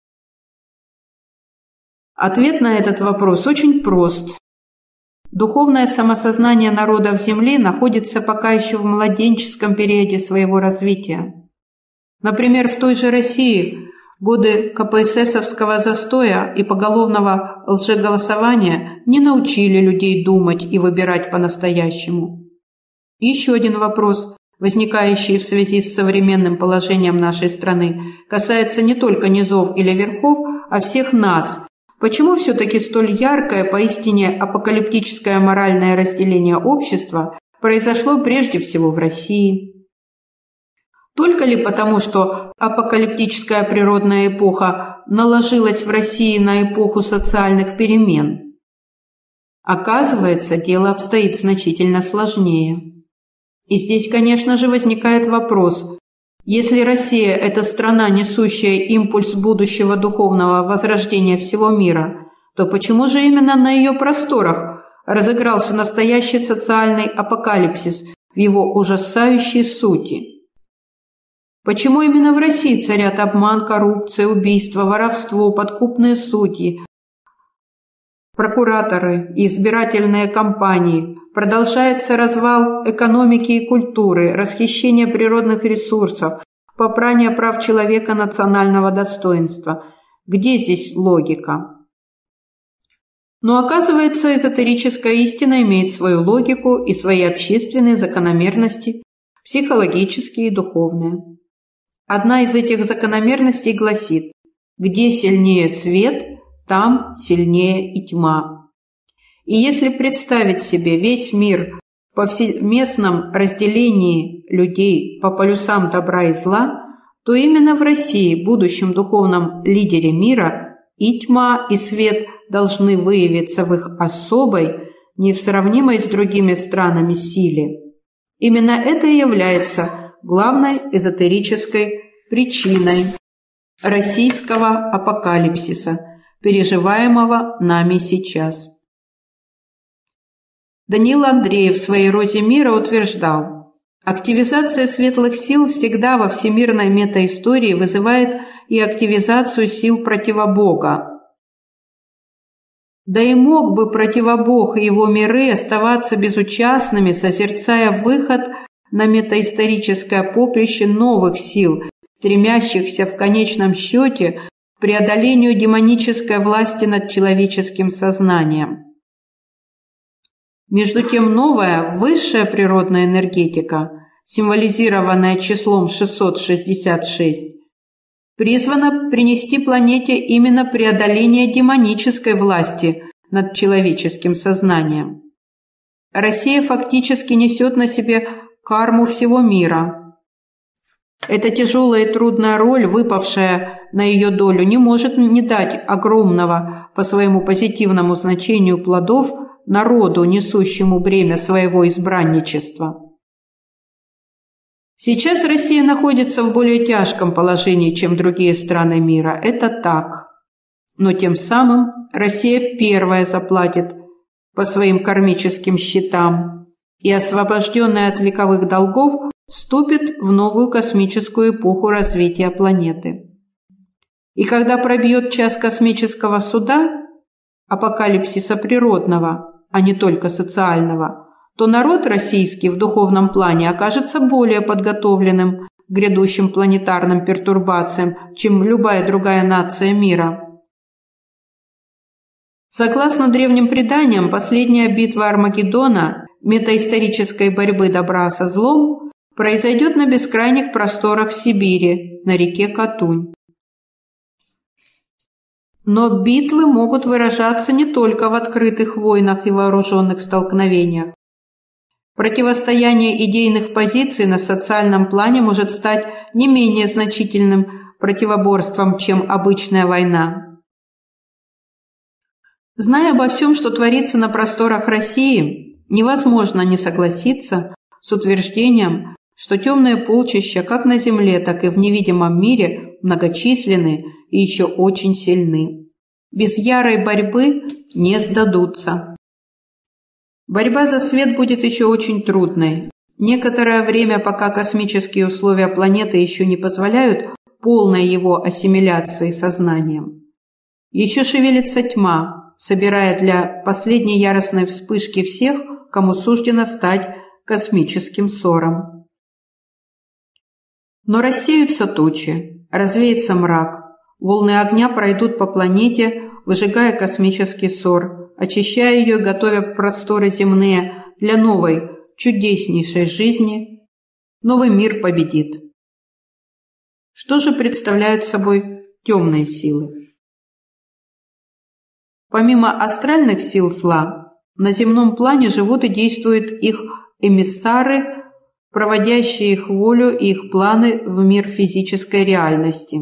Ответ на этот вопрос очень прост. Духовное самосознание народов Земли находится пока еще в младенческом периоде своего развития. Например, в той же России годы КПССовского застоя и поголовного лжеголосования не научили людей думать и выбирать по-настоящему. Еще один вопрос, возникающий в связи с современным положением нашей страны, касается не только низов или верхов, а всех нас. Почему все-таки столь яркое, поистине апокалиптическое моральное разделение общества произошло прежде всего в России? Только ли потому, что апокалиптическая природная эпоха наложилась в России на эпоху социальных перемен? Оказывается, дело обстоит значительно сложнее. И здесь, конечно же, возникает вопрос: если Россия – это страна, несущая импульс будущего духовного возрождения всего мира, то почему же именно на ее просторах разыгрался настоящий социальный апокалипсис в его ужасающей сути? Почему именно в России царят обман, коррупция, убийство, воровство, подкупные судьи, прокураторы и избирательные кампании? Продолжается развал экономики и культуры, расхищение природных ресурсов, попрание прав человека, национального достоинства. Где здесь логика? Но оказывается, эзотерическая истина имеет свою логику и свои общественные закономерности, психологические и духовные. Одна из этих закономерностей гласит: где сильнее свет, там сильнее и тьма. И если представить себе весь мир в повсеместном разделении людей по полюсам добра и зла, то именно в России, будущем духовном лидере мира, и тьма, и свет должны выявиться в их особой, несравнимой с другими странами силе. Именно это и является главной эзотерической причиной российского апокалипсиса, переживаемого нами сейчас. Даниил Андреев в своей «Розе мира» утверждал: активизация светлых сил всегда во всемирной метаистории вызывает и активизацию сил противобога. Да и мог бы противобог и его миры оставаться безучастными, созерцая выход на метаисторическое поприще новых сил, стремящихся в конечном счете к преодолению демонической власти над человеческим сознанием. Между тем, новая, высшая природная энергетика, символизированная числом шестьсот шестьдесят шесть, призвана принести планете именно преодоление демонической власти над человеческим сознанием. Россия фактически несет на себе карму всего мира. Эта тяжелая и трудная роль, выпавшая на ее долю, не может не дать огромного по своему позитивному значению плодов народу, несущему бремя своего избранничества. Сейчас Россия находится в более тяжком положении, чем другие страны мира. Это так. Но тем самым Россия первая заплатит по своим кармическим счетам и, освобожденная от вековых долгов, вступит в новую космическую эпоху развития планеты. И когда пробьет час космического суда, апокалипсиса природного, а не только социального, то народ российский в духовном плане окажется более подготовленным к грядущим планетарным пертурбациям, чем любая другая нация мира. Согласно древним преданиям, последняя битва Армагеддона, метаисторической борьбы добра со злом, произойдет на бескрайних просторах Сибири, на реке Катунь. Но битвы могут выражаться не только в открытых войнах и вооруженных столкновениях. Противостояние идейных позиций на социальном плане может стать не менее значительным противоборством, чем обычная война. Зная обо всем, что творится на просторах России, невозможно не согласиться с утверждением, что темные полчища как на земле, так и в невидимом мире многочисленны и еще очень сильны. Без ярой борьбы не сдадутся. Борьба за свет будет еще очень трудной. Некоторое время, пока космические условия планеты еще не позволяют полной его ассимиляции сознанием. Еще шевелится тьма, собирая для последней яростной вспышки всех, кому суждено стать космическим сором. Но рассеются тучи, развеется мрак, волны огня пройдут по планете, выжигая космический сор, очищая ее и готовя просторы земные для новой, чудеснейшей жизни. Новый мир победит. Что же представляют собой темные силы? Помимо астральных сил зла, на земном плане живут и действуют их эмиссары, проводящие их волю и их планы в мир физической реальности.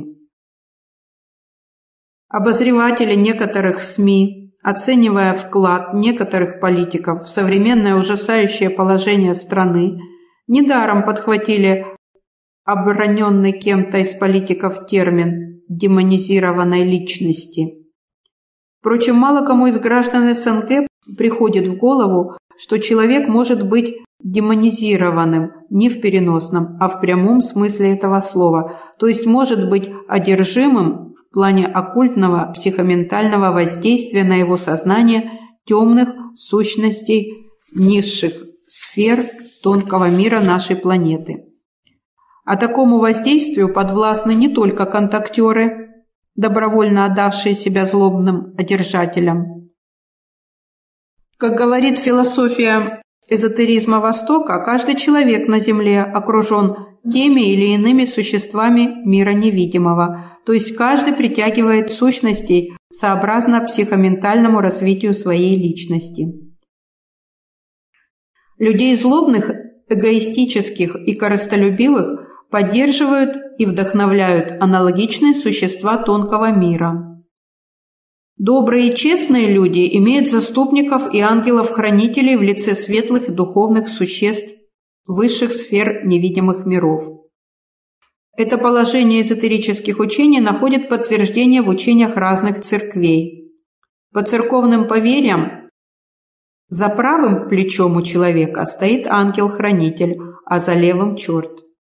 Обозреватели некоторых СМИ, оценивая вклад некоторых политиков в современное ужасающее положение страны, недаром подхватили оброненный кем-то из политиков термин «демонизированной личности». Впрочем, мало кому из граждан СНГ приходит в голову, что человек может быть демонизированным не в переносном, а в прямом смысле этого слова, то есть может быть одержимым в плане оккультного психоментального воздействия на его сознание темных сущностей низших сфер тонкого мира нашей планеты. А такому воздействию подвластны не только контактеры, добровольно отдавшие себя злобным одержателям. Как говорит философия эзотеризма Востока, каждый человек на Земле окружен теми или иными существами мира невидимого, то есть каждый притягивает сущностей сообразно психоментальному развитию своей личности. Людей злобных, эгоистических и корыстолюбивых поддерживают и вдохновляют аналогичные существа тонкого мира. Добрые и честные люди имеют заступников и ангелов-хранителей в лице светлых и духовных существ высших сфер невидимых миров. Это положение эзотерических учений находит подтверждение в учениях разных церквей. По церковным поверьям, за правым плечом у человека стоит ангел-хранитель, а за левым – черт.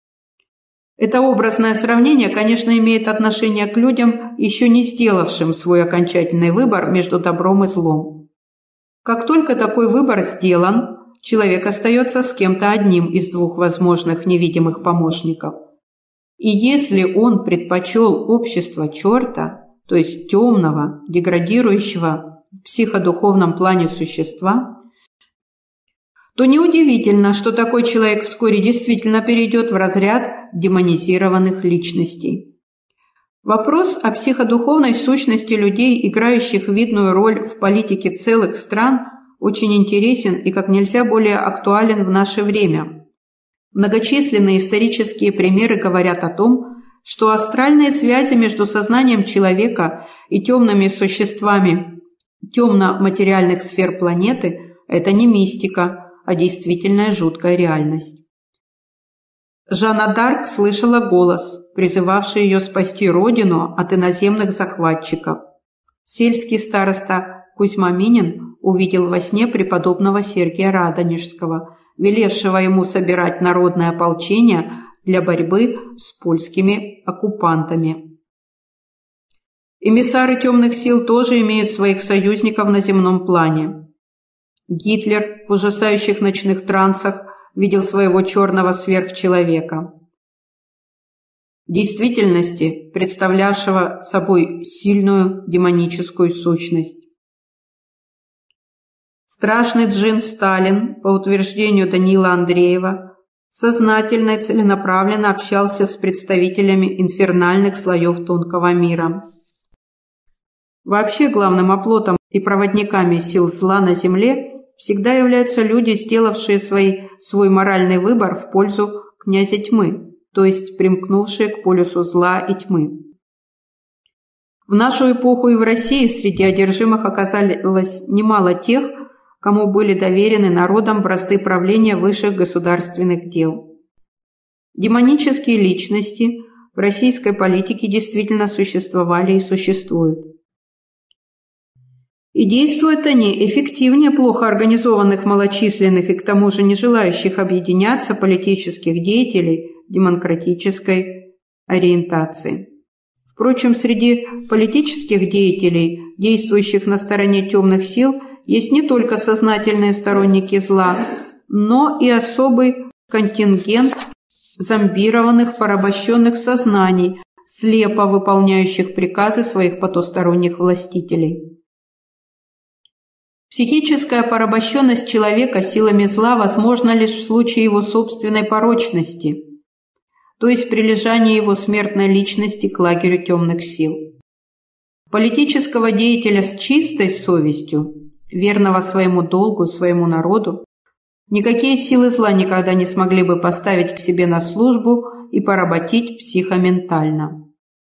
Это образное сравнение, конечно, имеет отношение к людям, еще не сделавшим свой окончательный выбор между добром и злом. Как только такой выбор сделан, человек остается с кем-то одним из двух возможных невидимых помощников. И если он предпочел общество черта, то есть темного, деградирующего в психодуховном плане существа, то неудивительно, что такой человек вскоре действительно перейдет в разряд демонизированных личностей. Вопрос о психодуховной сущности людей, играющих видную роль в политике целых стран, очень интересен и как нельзя более актуален в наше время. Многочисленные исторические примеры говорят о том, что астральные связи между сознанием человека и темными существами темно-материальных сфер планеты – это не мистика, а действительная жуткая реальность. Жанна д'Арк слышала голос, призывавший ее спасти родину от иноземных захватчиков. Сельский староста Кузьма Минин увидел во сне преподобного Сергия Радонежского, велевшего ему собирать народное ополчение для борьбы с польскими оккупантами. Эмиссары темных сил тоже имеют своих союзников на земном плане. Гитлер в ужасающих ночных трансах видел своего черного сверхчеловека, в действительности представлявшего собой сильную демоническую сущность. Страшный джин Сталин, по утверждению Даниила Андреева, сознательно и целенаправленно общался с представителями инфернальных слоев тонкого мира. Вообще главным оплотом и проводниками сил зла на Земле всегда являются люди, сделавшие свой, свой моральный выбор в пользу князя тьмы, то есть примкнувшие к полюсу зла и тьмы. В нашу эпоху и в России среди одержимых оказалось немало тех, кому были доверены народом бразды правления высших государственных дел. Демонические личности в российской политике действительно существовали и существуют. И действуют они эффективнее плохо организованных, малочисленных и к тому же не желающих объединяться политических деятелей демократической ориентации. Впрочем, среди политических деятелей, действующих на стороне темных сил, есть не только сознательные сторонники зла, но и особый контингент зомбированных, порабощенных сознаний, слепо выполняющих приказы своих потусторонних властителей. Психическая порабощенность человека силами зла возможна лишь в случае его собственной порочности, то есть прилежания его смертной личности к лагерю темных сил. Политического деятеля с чистой совестью, верного своему долгу, своему народу, никакие силы зла никогда не смогли бы поставить к себе на службу и поработить психоментально.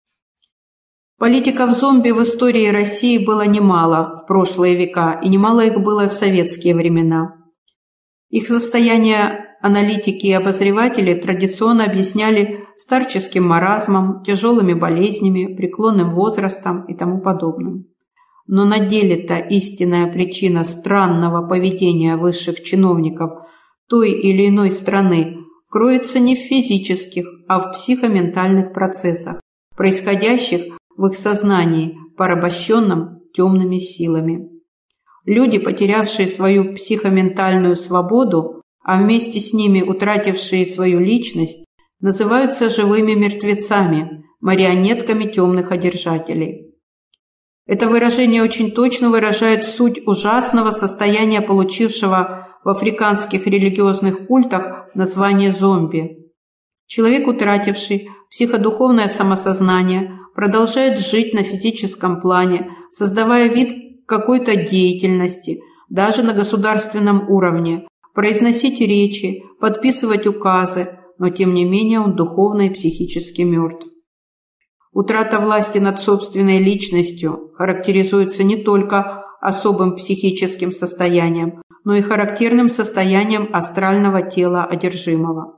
Политиков-зомби в истории России было немало в прошлые века, и немало их было в советские времена. Их состояние аналитики и обозреватели традиционно объясняли старческим маразмом, тяжелыми болезнями, преклонным возрастом и тому подобным. Но на деле-то истинная причина странного поведения высших чиновников той или иной страны кроется не в физических, а в психоментальных процессах, происходящих в их сознании, порабощенном темными силами. Люди, потерявшие свою психоментальную свободу, а вместе с ними утратившие свою личность, называются живыми мертвецами, марионетками темных одержателей. Это выражение очень точно выражает суть ужасного состояния получившего в африканских религиозных культах название зомби. Человек, утративший психодуховное самосознание, продолжает жить на физическом плане, создавая вид какой-то деятельности, даже на государственном уровне, произносить речи, подписывать указы, но тем не менее он духовно и психически мертв. Утрата власти над собственной личностью характеризуется не только особым психическим состоянием, но и характерным состоянием астрального тела одержимого.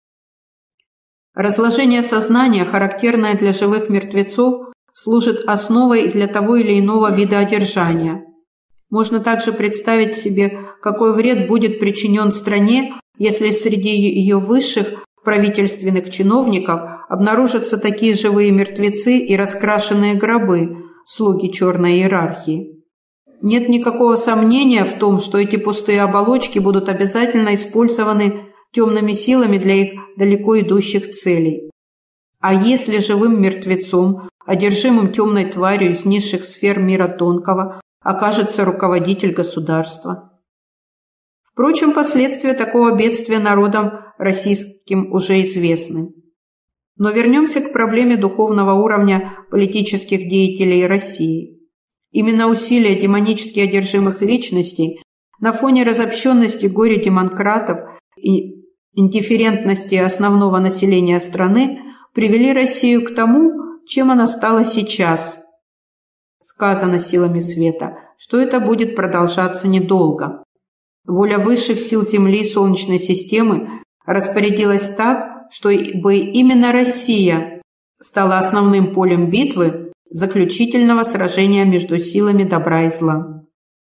Разложение сознания, характерное для живых мертвецов, служит основой для того или иного вида одержания. Можно также представить себе, какой вред будет причинен стране, если среди ее высших правительственных чиновников обнаружатся такие живые мертвецы и раскрашенные гробы, слуги черной иерархии. Нет никакого сомнения в том, что эти пустые оболочки будут обязательно использованы темными силами для их далеко идущих целей. А если живым мертвецом, одержимым темной тварью из низших сфер мира тонкого, окажется руководитель государства? Впрочем, последствия такого бедствия народам российским уже известны. Но вернемся к проблеме духовного уровня политических деятелей России. Именно усилия демонически одержимых личностей на фоне разобщенности горе-демократов и индифферентности основного населения страны привели Россию к тому, чем она стала сейчас. Сказано силами света, что это будет продолжаться недолго. Воля высших сил Земли и Солнечной системы распорядилась так, чтобы именно Россия стала основным полем битвы заключительного сражения между силами добра и зла.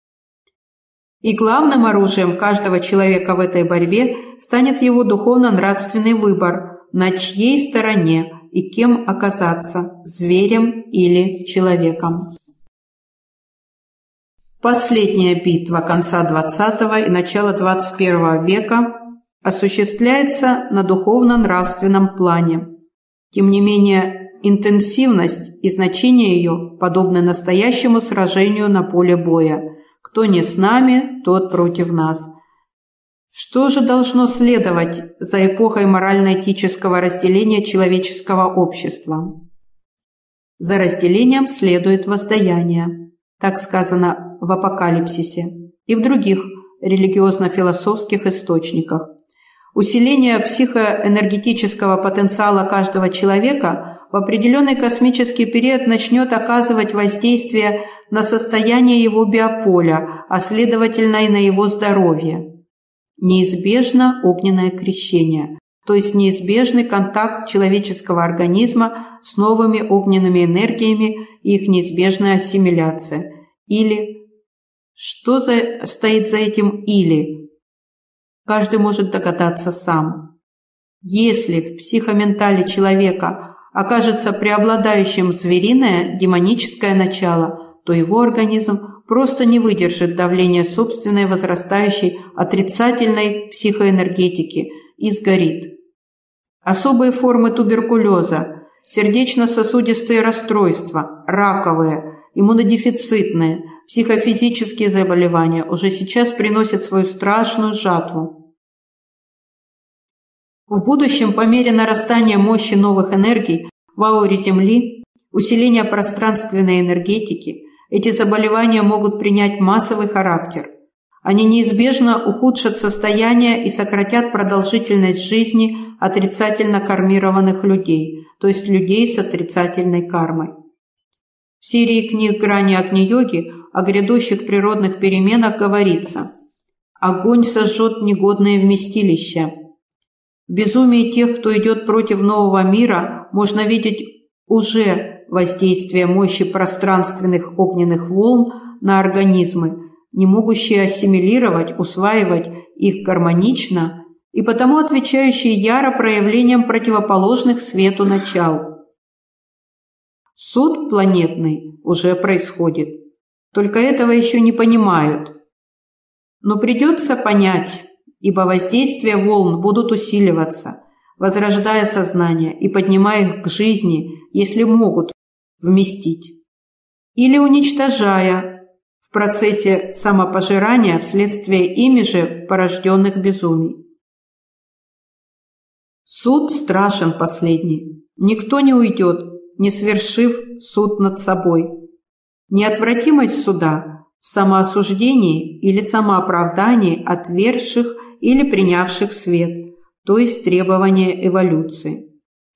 И главным оружием каждого человека в этой борьбе станет его духовно-нравственный выбор, на чьей стороне и кем оказаться – зверем или человеком. Последняя битва конца двадцатого и начала двадцать первого века осуществляется на духовно-нравственном плане. Тем не менее, интенсивность и значение ее подобны настоящему сражению на поле боя. Кто не с нами, тот против нас. Что же должно следовать за эпохой морально-этического разделения человеческого общества? За разделением следует воздаяние, так сказано в Апокалипсисе и в других религиозно-философских источниках. Усиление психоэнергетического потенциала каждого человека в определенный космический период начнет оказывать воздействие на состояние его биополя, а следовательно и на его здоровье. Неизбежно огненное крещение, то есть неизбежный контакт человеческого организма с новыми огненными энергиями и их неизбежная ассимиляция. Или, что за, стоит за этим «или»? Каждый может догадаться сам. Если в психоментале человека окажется преобладающим звериное, демоническое начало, то его организм просто не выдержит давления собственной возрастающей отрицательной психоэнергетики и сгорит. Особые формы туберкулеза, сердечно-сосудистые расстройства, раковые, иммунодефицитные, психофизические заболевания уже сейчас приносят свою страшную жатву. В будущем, по мере нарастания мощи новых энергий в ауре Земли, усиления пространственной энергетики, эти заболевания могут принять массовый характер. Они неизбежно ухудшат состояние и сократят продолжительность жизни отрицательно кармированных людей, то есть людей с отрицательной кармой. В серии книг «Грани Агни-йоги» о грядущих природных переменах говорится: «Огонь сожжет негодное вместилище». В безумии тех, кто идет против нового мира, можно видеть уже воздействие мощи пространственных огненных волн на организмы, не могущие ассимилировать, усваивать их гармонично и потому отвечающие яро проявлениям противоположных свету начал. Суд планетный уже происходит, только этого еще не понимают. Но придется понять, ибо воздействия волн будут усиливаться, возрождая сознание и поднимая их к жизни, если могут вместить, или уничтожая в процессе самопожирания вследствие ими же порожденных безумий. Суд страшен последний. Никто не уйдет, не свершив суд над собой. Неотвратимость суда в самоосуждении или самооправдании отвергших или принявших свет, то есть требование эволюции.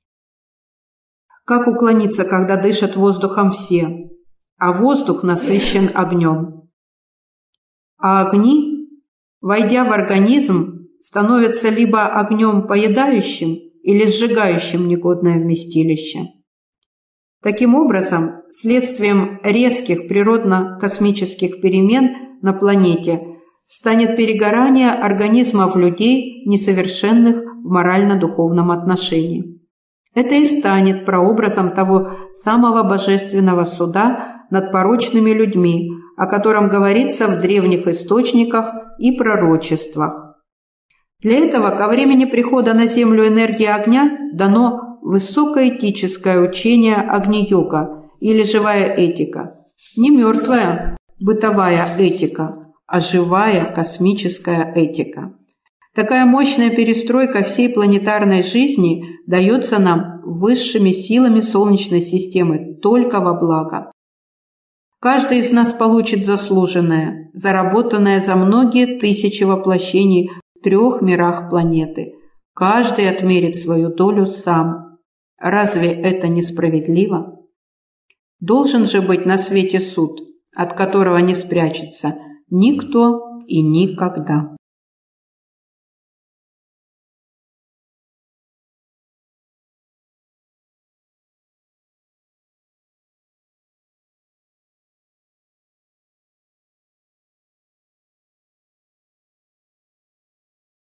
Как уклониться, когда дышат воздухом все, а воздух насыщен огнем? А огни, войдя в организм, становятся либо огнем поедающим или сжигающим негодное вместилище. Таким образом, следствием резких природно-космических перемен на планете станет перегорание организмов людей, несовершенных в морально-духовном отношении. Это и станет прообразом того самого божественного суда над порочными людьми, о котором говорится в древних источниках и пророчествах. Для этого ко времени прихода на Землю энергии огня дано высокоэтическое учение Агни-йога или живая этика. Не мертвая бытовая этика, а живая космическая этика. Такая мощная перестройка всей планетарной жизни дается нам высшими силами Солнечной системы только во благо. Каждый из нас получит заслуженное, заработанное за многие тысячи воплощений в трех мирах планеты. Каждый отмерит свою долю сам. Разве это несправедливо? Должен же быть на свете суд, от которого не спрячется никто и никогда.